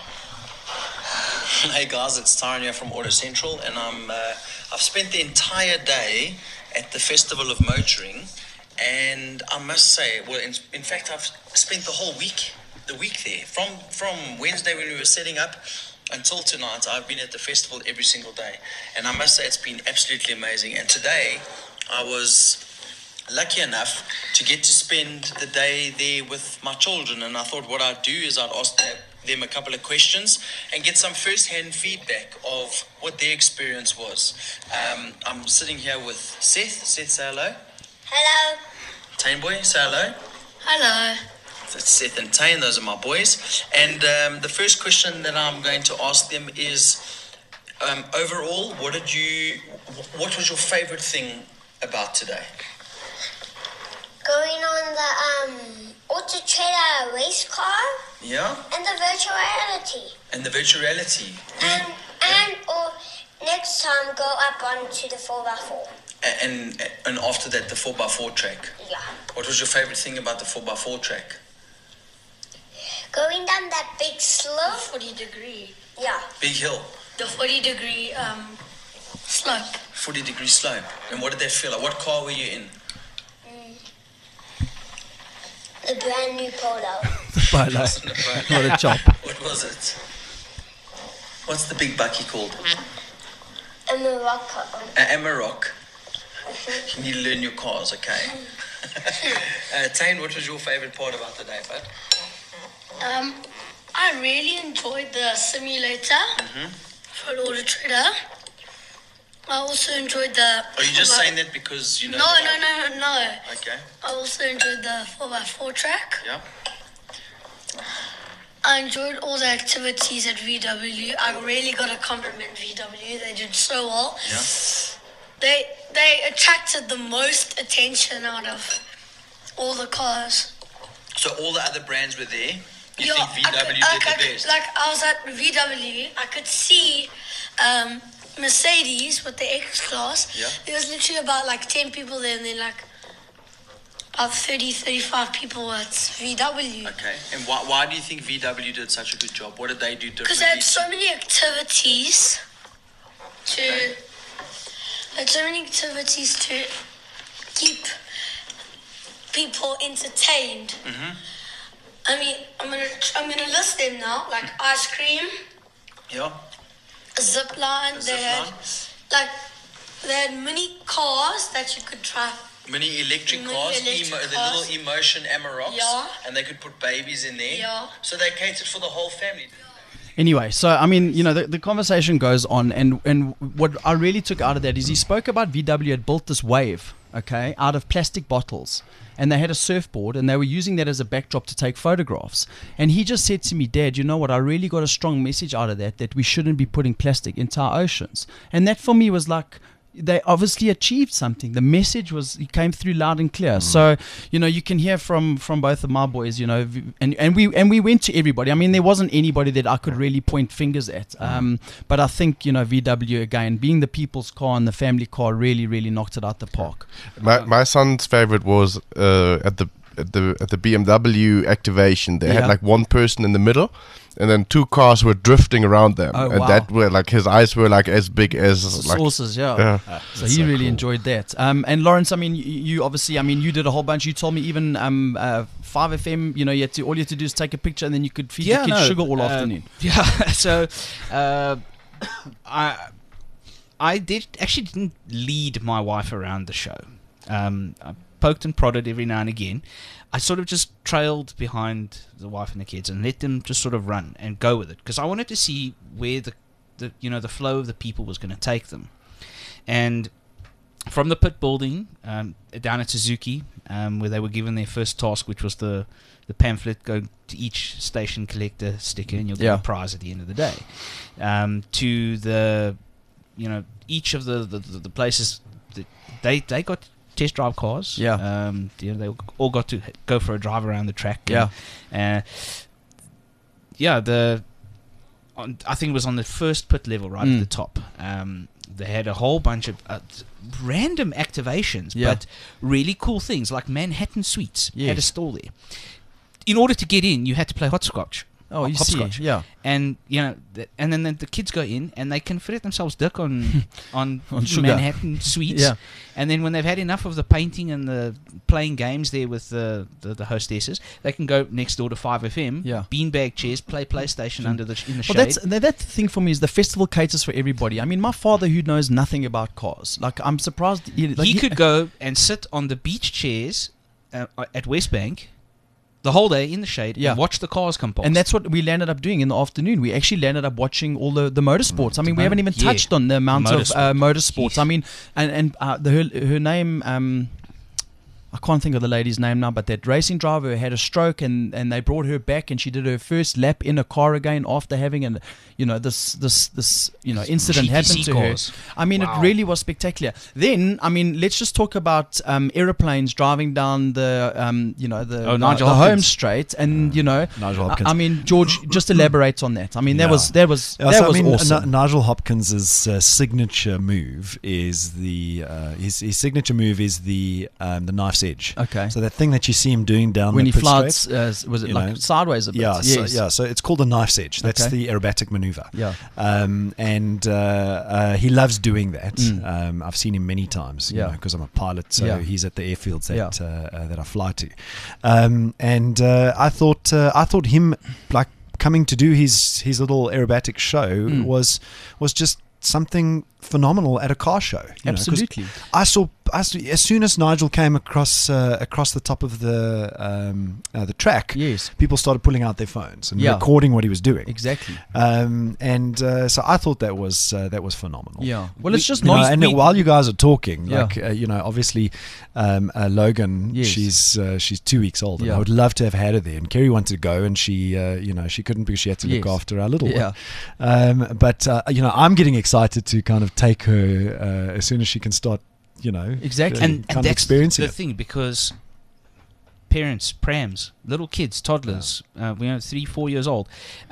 Speaker 8: Hey guys, it's Tyron here from Auto Central, and I've spent the entire day at the Festival of Motoring, and I must say, well, in fact, I've spent the whole week there. From Wednesday when we were setting up until tonight, I've been at the festival every single day, and I must say it's been absolutely amazing. And today, I was lucky enough to get to spend the day there with my children, and I thought what I'd do is I'd ask them a couple of questions and get some first-hand feedback of what their experience was. I'm sitting here with Seth. Seth, say hello.
Speaker 7: Hello.
Speaker 8: Tane boy, say hello.
Speaker 7: Hello.
Speaker 8: That's Seth and Tane, those are my boys. And the first question that I'm going to ask them is, overall, what was your favorite thing about today?
Speaker 7: Going on the Auto Trader race car
Speaker 8: Yeah?
Speaker 7: and the virtual reality.
Speaker 8: And the virtual reality.
Speaker 7: Or next time go up onto the 4x4.
Speaker 8: And after that, the 4x4 track.
Speaker 7: Yeah.
Speaker 8: What was your favorite thing about the 4x4 track?
Speaker 7: Going down that big slope.
Speaker 9: 40-degree.
Speaker 7: Yeah.
Speaker 8: Big hill.
Speaker 9: The 40-degree slope.
Speaker 8: 40-degree slope. And what did that feel like? What car were you in?
Speaker 7: The brand new Polo.
Speaker 2: What a chop.
Speaker 8: What was it? What's the big bucky called?
Speaker 7: A Morocco.
Speaker 8: Amarok. You need to learn your cars, okay? Tane, what was your favorite part about the day, bud?
Speaker 9: I really enjoyed the simulator for Auto Trader. I also enjoyed the...
Speaker 8: Are you just saying that because you know...
Speaker 9: No.
Speaker 8: Okay.
Speaker 9: I also enjoyed the 4x4 track.
Speaker 8: Yeah.
Speaker 9: I enjoyed all the activities at VW. I really got to compliment VW. They did so well.
Speaker 8: Yeah.
Speaker 9: They attracted the most attention out of all the cars.
Speaker 8: So all the other brands were there? You think VW did the best?
Speaker 9: Like, I was at VW. I could see... Mercedes with the X-Class, there was literally about like 10 people there, and then like about 30-35 people at VW.
Speaker 8: Okay, and why do you think VW did such a good job? What did they do differently?
Speaker 9: Because they had so many activities to keep people entertained. I mean, I'm gonna list them now, like ice cream.
Speaker 8: Yeah.
Speaker 9: Zip line. They had mini cars that you could drive.
Speaker 8: Mini electric cars, the little Emotion Amaroks, and they could put babies in there.
Speaker 9: Yeah.
Speaker 8: So they catered for the whole family.
Speaker 2: Anyway, so I mean, you know, the conversation goes on, and what I really took out of that is he spoke about VW had built this wave, okay, out of plastic bottles, and they had a surfboard, and they were using that as a backdrop to take photographs. And he just said to me, Dad, you know what, I really got a strong message out of that we shouldn't be putting plastic into our oceans. And that for me was like, they obviously achieved something. The message it came through loud and clear. So, you know, you can hear from both of my boys, you know, and we went to everybody. I mean, there wasn't anybody that I could really point fingers at. But I think, you know, VW again, being the people's car and the family car, really, really knocked it out the park.
Speaker 5: My son's favorite was at the BMW activation, they
Speaker 2: Yeah.
Speaker 5: had like one person in the middle, and then two cars were drifting around them,
Speaker 2: Oh,
Speaker 5: and
Speaker 2: wow.
Speaker 5: that were like his eyes were like as big as like.
Speaker 2: Sauces, yeah.
Speaker 5: Yeah.
Speaker 2: So he really enjoyed that. And Lawrence, I mean, you obviously, I mean, you did a whole bunch. You told me even 5FM, you know, all you had to do is take a picture and then you could feed the kids sugar all afternoon.
Speaker 4: Yeah, so I didn't lead my wife around the show. I poked and prodded every now and again. I sort of just trailed behind the wife and the kids and let them just sort of run and go with it, because I wanted to see where the flow of the people was going to take them. And from the pit building down at Suzuki, where they were given their first task, which was the pamphlet, go to each station, collect a sticker, and you'll get a prize at the end of the day. To the, each of the places that they got test drive cars.
Speaker 2: Yeah.
Speaker 4: They all got to go for a drive around the track.
Speaker 2: Yeah.
Speaker 4: I think it was on the first pit level, right at the top. They had a whole bunch of random activations, but really cool things, like Manhattan Sweets had a stall there. In order to get in, you had to play hopscotch.
Speaker 2: Oh, you
Speaker 4: hopscotch.
Speaker 2: see, yeah.
Speaker 4: And and then the kids go in and they can fit themselves dick on
Speaker 2: sugar.
Speaker 4: Manhattan Sweets.
Speaker 2: Yeah.
Speaker 4: And then when they've had enough of the painting and the playing games there with the hostesses, they can go next door to 5FM, beanbag chairs, play PlayStation in the shade.
Speaker 2: Well, that thing for me is the festival caters for everybody. I mean, my father, who knows nothing about cars, like I'm surprised
Speaker 4: he could go and sit on the beach chairs at Westbank the whole day in the shade and watch the cars come past.
Speaker 2: And that's what we landed up doing in the afternoon. We actually landed up watching all the motorsports. I mean, we haven't even touched on the amount of motorsports. Yes. I mean, and her name, I can't think of the lady's name now, but that racing driver had a stroke and they brought her back and she did her first lap in a car again after having this incident happen to her. I mean, it really was spectacular. Then, I mean, let's just talk about aeroplanes driving down the home straight, and
Speaker 6: Nigel Hopkins.
Speaker 2: I mean, George, just elaborate on that. I mean, that was awesome.
Speaker 6: Nigel Hopkins' signature move is his signature move is the knife's edge.
Speaker 2: Okay.
Speaker 6: So that thing that you see him doing down
Speaker 2: when
Speaker 6: the
Speaker 2: he
Speaker 6: pit
Speaker 2: flies,
Speaker 6: straight,
Speaker 2: was it like sideways a bit?
Speaker 6: Yeah.
Speaker 2: Yes.
Speaker 6: So it's called the knife's edge. That's the aerobatic maneuver.
Speaker 2: Yeah.
Speaker 6: And he loves doing that. I've seen him many times. Because I'm a pilot, so he's at the airfields that I fly to. And I thought him like coming to do his little aerobatic show was just something phenomenal at a car show.
Speaker 2: Absolutely.
Speaker 6: I saw as soon as Nigel came across the top of the track, people started pulling out their phones and recording what he was doing.
Speaker 2: Exactly.
Speaker 6: So I thought that was phenomenal.
Speaker 2: Yeah. Well, it's just
Speaker 6: while you guys are talking, obviously Logan, she's 2 weeks old, and I would love to have had her there. And Kerry wanted to go, and she couldn't because she had to look after our little one. But I'm getting excited to kind of take her as soon as she can start.
Speaker 2: Exactly,
Speaker 4: and that's
Speaker 6: experiencing
Speaker 4: the thing, because parents, prams, little kids, toddlers, 3-4 years old.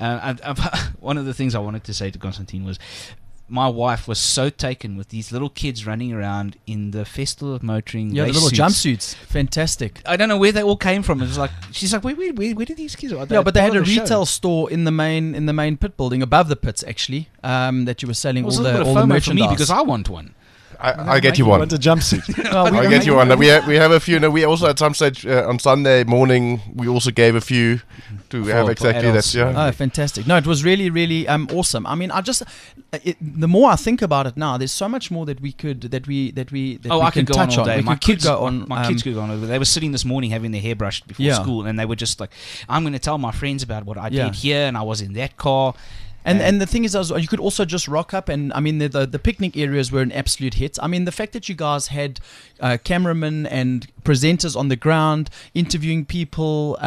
Speaker 4: One of the things I wanted to say to Constantine was, my wife was so taken with these little kids running around in the Festival of Motoring.
Speaker 2: The little jumpsuits, fantastic.
Speaker 4: I don't know where they all came from. It was like, she's like, where did these kids?
Speaker 2: But they had a retail store in the main pit building above the pits, actually, that you were selling all the merchandise.
Speaker 4: For me, because I want one.
Speaker 5: I get you one.
Speaker 6: I want a jumpsuit.
Speaker 5: I get you one. We have a few. We also at some stage on Sunday morning we also gave a few to have exactly that. Yeah.
Speaker 2: Oh, fantastic! No, it was really, really awesome. I mean, the more I think about it now, there's so much more that we could
Speaker 4: I could go
Speaker 2: touch
Speaker 4: on all day.
Speaker 2: My kids could
Speaker 4: go on. They were sitting this morning having their hair brushed before school, and they were just like, "I'm going to tell my friends about what I did here, and I was in that car."
Speaker 2: And the thing is, you could also just rock up, and I mean, the picnic areas were an absolute hit. I mean, the fact that you guys had cameramen and presenters on the ground interviewing people,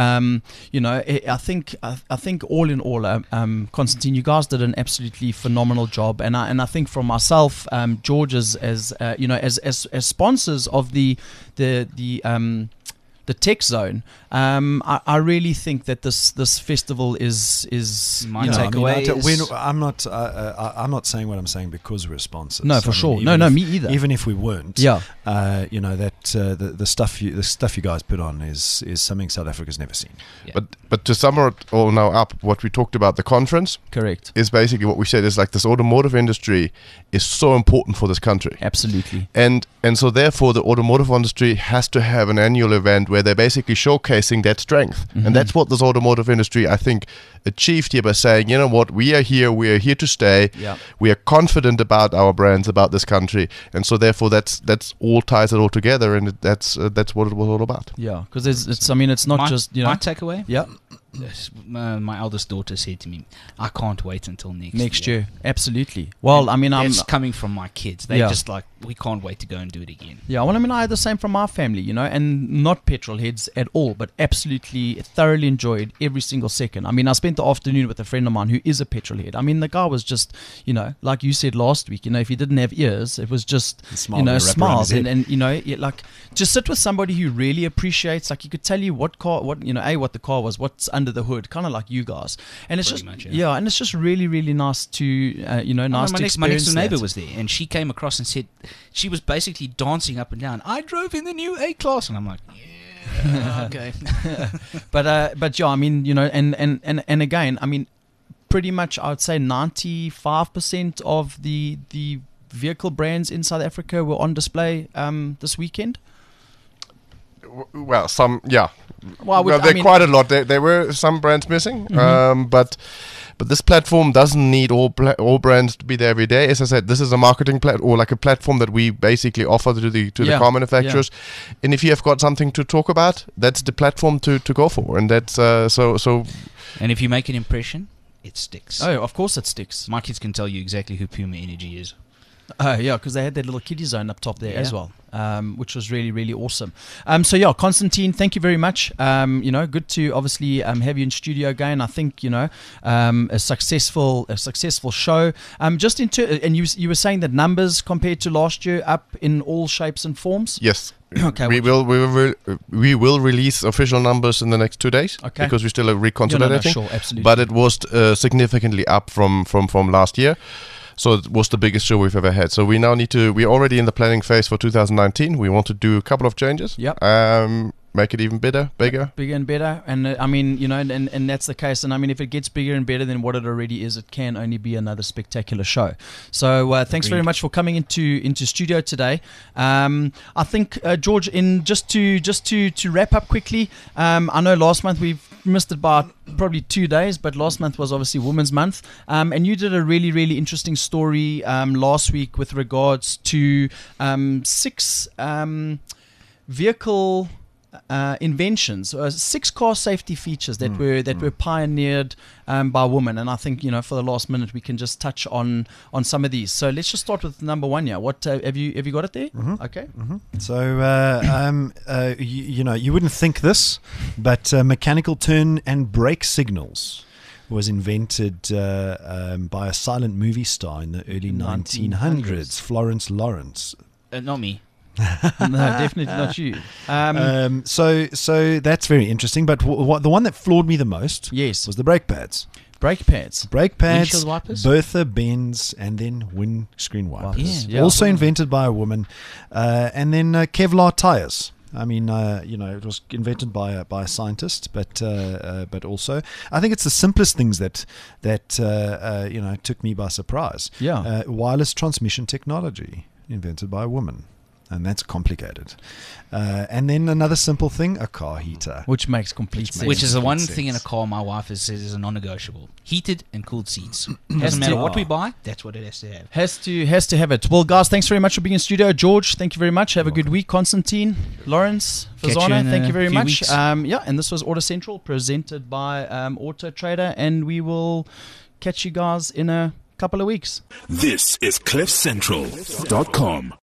Speaker 2: I think all in all, Constantine, you guys did an absolutely phenomenal job, and I think for myself, George, as sponsors of the the tech zone. I really think that this festival is
Speaker 4: My
Speaker 2: you know,
Speaker 4: takeaway is-
Speaker 6: I'm not saying what I'm saying because we're sponsors.
Speaker 2: No, for sure.
Speaker 6: even
Speaker 2: No,
Speaker 6: if-
Speaker 2: me either.
Speaker 6: Even if we weren't,
Speaker 2: Yeah.
Speaker 6: that the stuff you guys put on is something South Africa's never seen.
Speaker 4: Yeah.
Speaker 5: But to sum it all now up, what we talked about the conference
Speaker 2: correct.
Speaker 5: is basically what we said is like this automotive industry is so important for this country.
Speaker 2: Absolutely.
Speaker 5: And so therefore the automotive industry has to have an annual event where they're basically showcasing that strength. And that's what this automotive industry, I think, achieved here by saying, you know what, we are here to stay.
Speaker 2: Yeah.
Speaker 5: We are confident about our brands, about this country. And so therefore that's all ties it all together, and that's what it was all about.
Speaker 2: Yeah, because it's not just, you know.
Speaker 4: my takeaway.
Speaker 2: Yeah.
Speaker 4: Yes, my eldest daughter said to me, "I can't wait until next
Speaker 2: year. Absolutely. Well, I mean,
Speaker 4: that's coming from my kids. They
Speaker 2: Yeah.
Speaker 4: just like, we can't wait to go and do it again.
Speaker 2: Yeah, well, I mean, I had the same from my family, you know, and not petrol heads at all, but absolutely thoroughly enjoyed every single second. I mean, I spent the afternoon with a friend of mine who is a petrol head. I mean, the guy was just, you know, like you said last week, you know, if he didn't have ears, it was just, you know, smiles. And you know, like, just sit with somebody who really appreciates, like, he could tell you what the car was, what's under the hood, kind of like you guys. And it's
Speaker 4: Pretty
Speaker 2: just,
Speaker 4: much, yeah.
Speaker 2: and it's just really, really nice to, you know, nice to
Speaker 4: my
Speaker 2: experience
Speaker 4: next door neighbor
Speaker 2: that.
Speaker 4: was there, and she came across and said, she was basically dancing up and down. I drove in the new A-Class, and I'm like, yeah, okay.
Speaker 2: But yeah, I mean, you know, and again, I mean, pretty much I would say 95% of the vehicle brands in South Africa were on display this weekend.
Speaker 5: Well, some, yeah.
Speaker 2: Well,
Speaker 5: there are quite a lot. There were some brands missing, but this platform doesn't need all brands to be there every day. As I said, this is a marketing or like a platform that we basically offer to the car manufacturers. Yeah. And if you have got something to talk about, that's the platform to go for. And that's so.
Speaker 4: And if you make an impression, it sticks.
Speaker 2: Oh, of course it sticks.
Speaker 4: My kids can tell you exactly who Puma Energy is.
Speaker 2: Oh, yeah, because they had that little kiddie zone up top there as well, which was really, really awesome. So, yeah, Constantine, thank you very much. You know, good to obviously have you in studio again. I think, you know, a successful show. Just and you were saying that numbers compared to last year up in all shapes and forms?
Speaker 5: Yes.
Speaker 2: Okay.
Speaker 5: We will release official numbers in the next 2 days.
Speaker 2: Okay.
Speaker 5: Because we still are reconsolidating.
Speaker 2: Sure, absolutely.
Speaker 5: But it was significantly up from last year. So it was the biggest show we've ever had. So we now we're already in the planning phase for 2019. We want to do a couple of changes.
Speaker 2: Yep.
Speaker 5: Make it even bigger.
Speaker 2: Bigger and better. And I mean, you know, and that's the case. And I mean, if it gets bigger and better than what it already is, it can only be another spectacular show. So thanks very much for coming into studio today. I think, George, just to wrap up quickly, I know last month we've missed it by probably 2 days, but last month was obviously Women's Month. And you did a really, really interesting story last week with regards to 6 vehicle inventions, 6 car safety features that were pioneered by women. And I think, you know, for the last minute we can just touch on some of these. So let's just start with number 1. Yeah, what have you got it there? Okay.
Speaker 6: So you know, you wouldn't think this, but mechanical turn and brake signals was invented by a silent movie star in the early 1900s, Florence Lawrence.
Speaker 4: Not me.
Speaker 2: No, definitely not you.
Speaker 6: So that's very interesting. But the one that floored me the most, was the brake pads.
Speaker 2: Brake pads,
Speaker 4: windshield wipers,
Speaker 6: Bertha Benz, and then windscreen wipers.
Speaker 2: Yeah.
Speaker 6: Also invented by a woman, and then Kevlar tires. I mean, you know, it was invented by a scientist, but also I think it's the simplest things that you know, took me by surprise.
Speaker 2: Yeah,
Speaker 6: wireless transmission technology invented by a woman. And that's complicated. And then another simple thing, a car heater.
Speaker 2: Which makes complete sense.
Speaker 4: Which is the one thing in a car my wife says is a non-negotiable. Heated and cooled seats. Doesn't matter what we buy, that's what it has to have.
Speaker 2: Has to have it. Well, guys, thanks very much for being in studio. George, thank you very much. Have a good week. Constantine, Lawrence, Fazana, thank you very much. Yeah, and this was Auto Central presented by Auto Trader, and we will catch you guys in a couple of weeks.
Speaker 1: This is CliffCentral.com.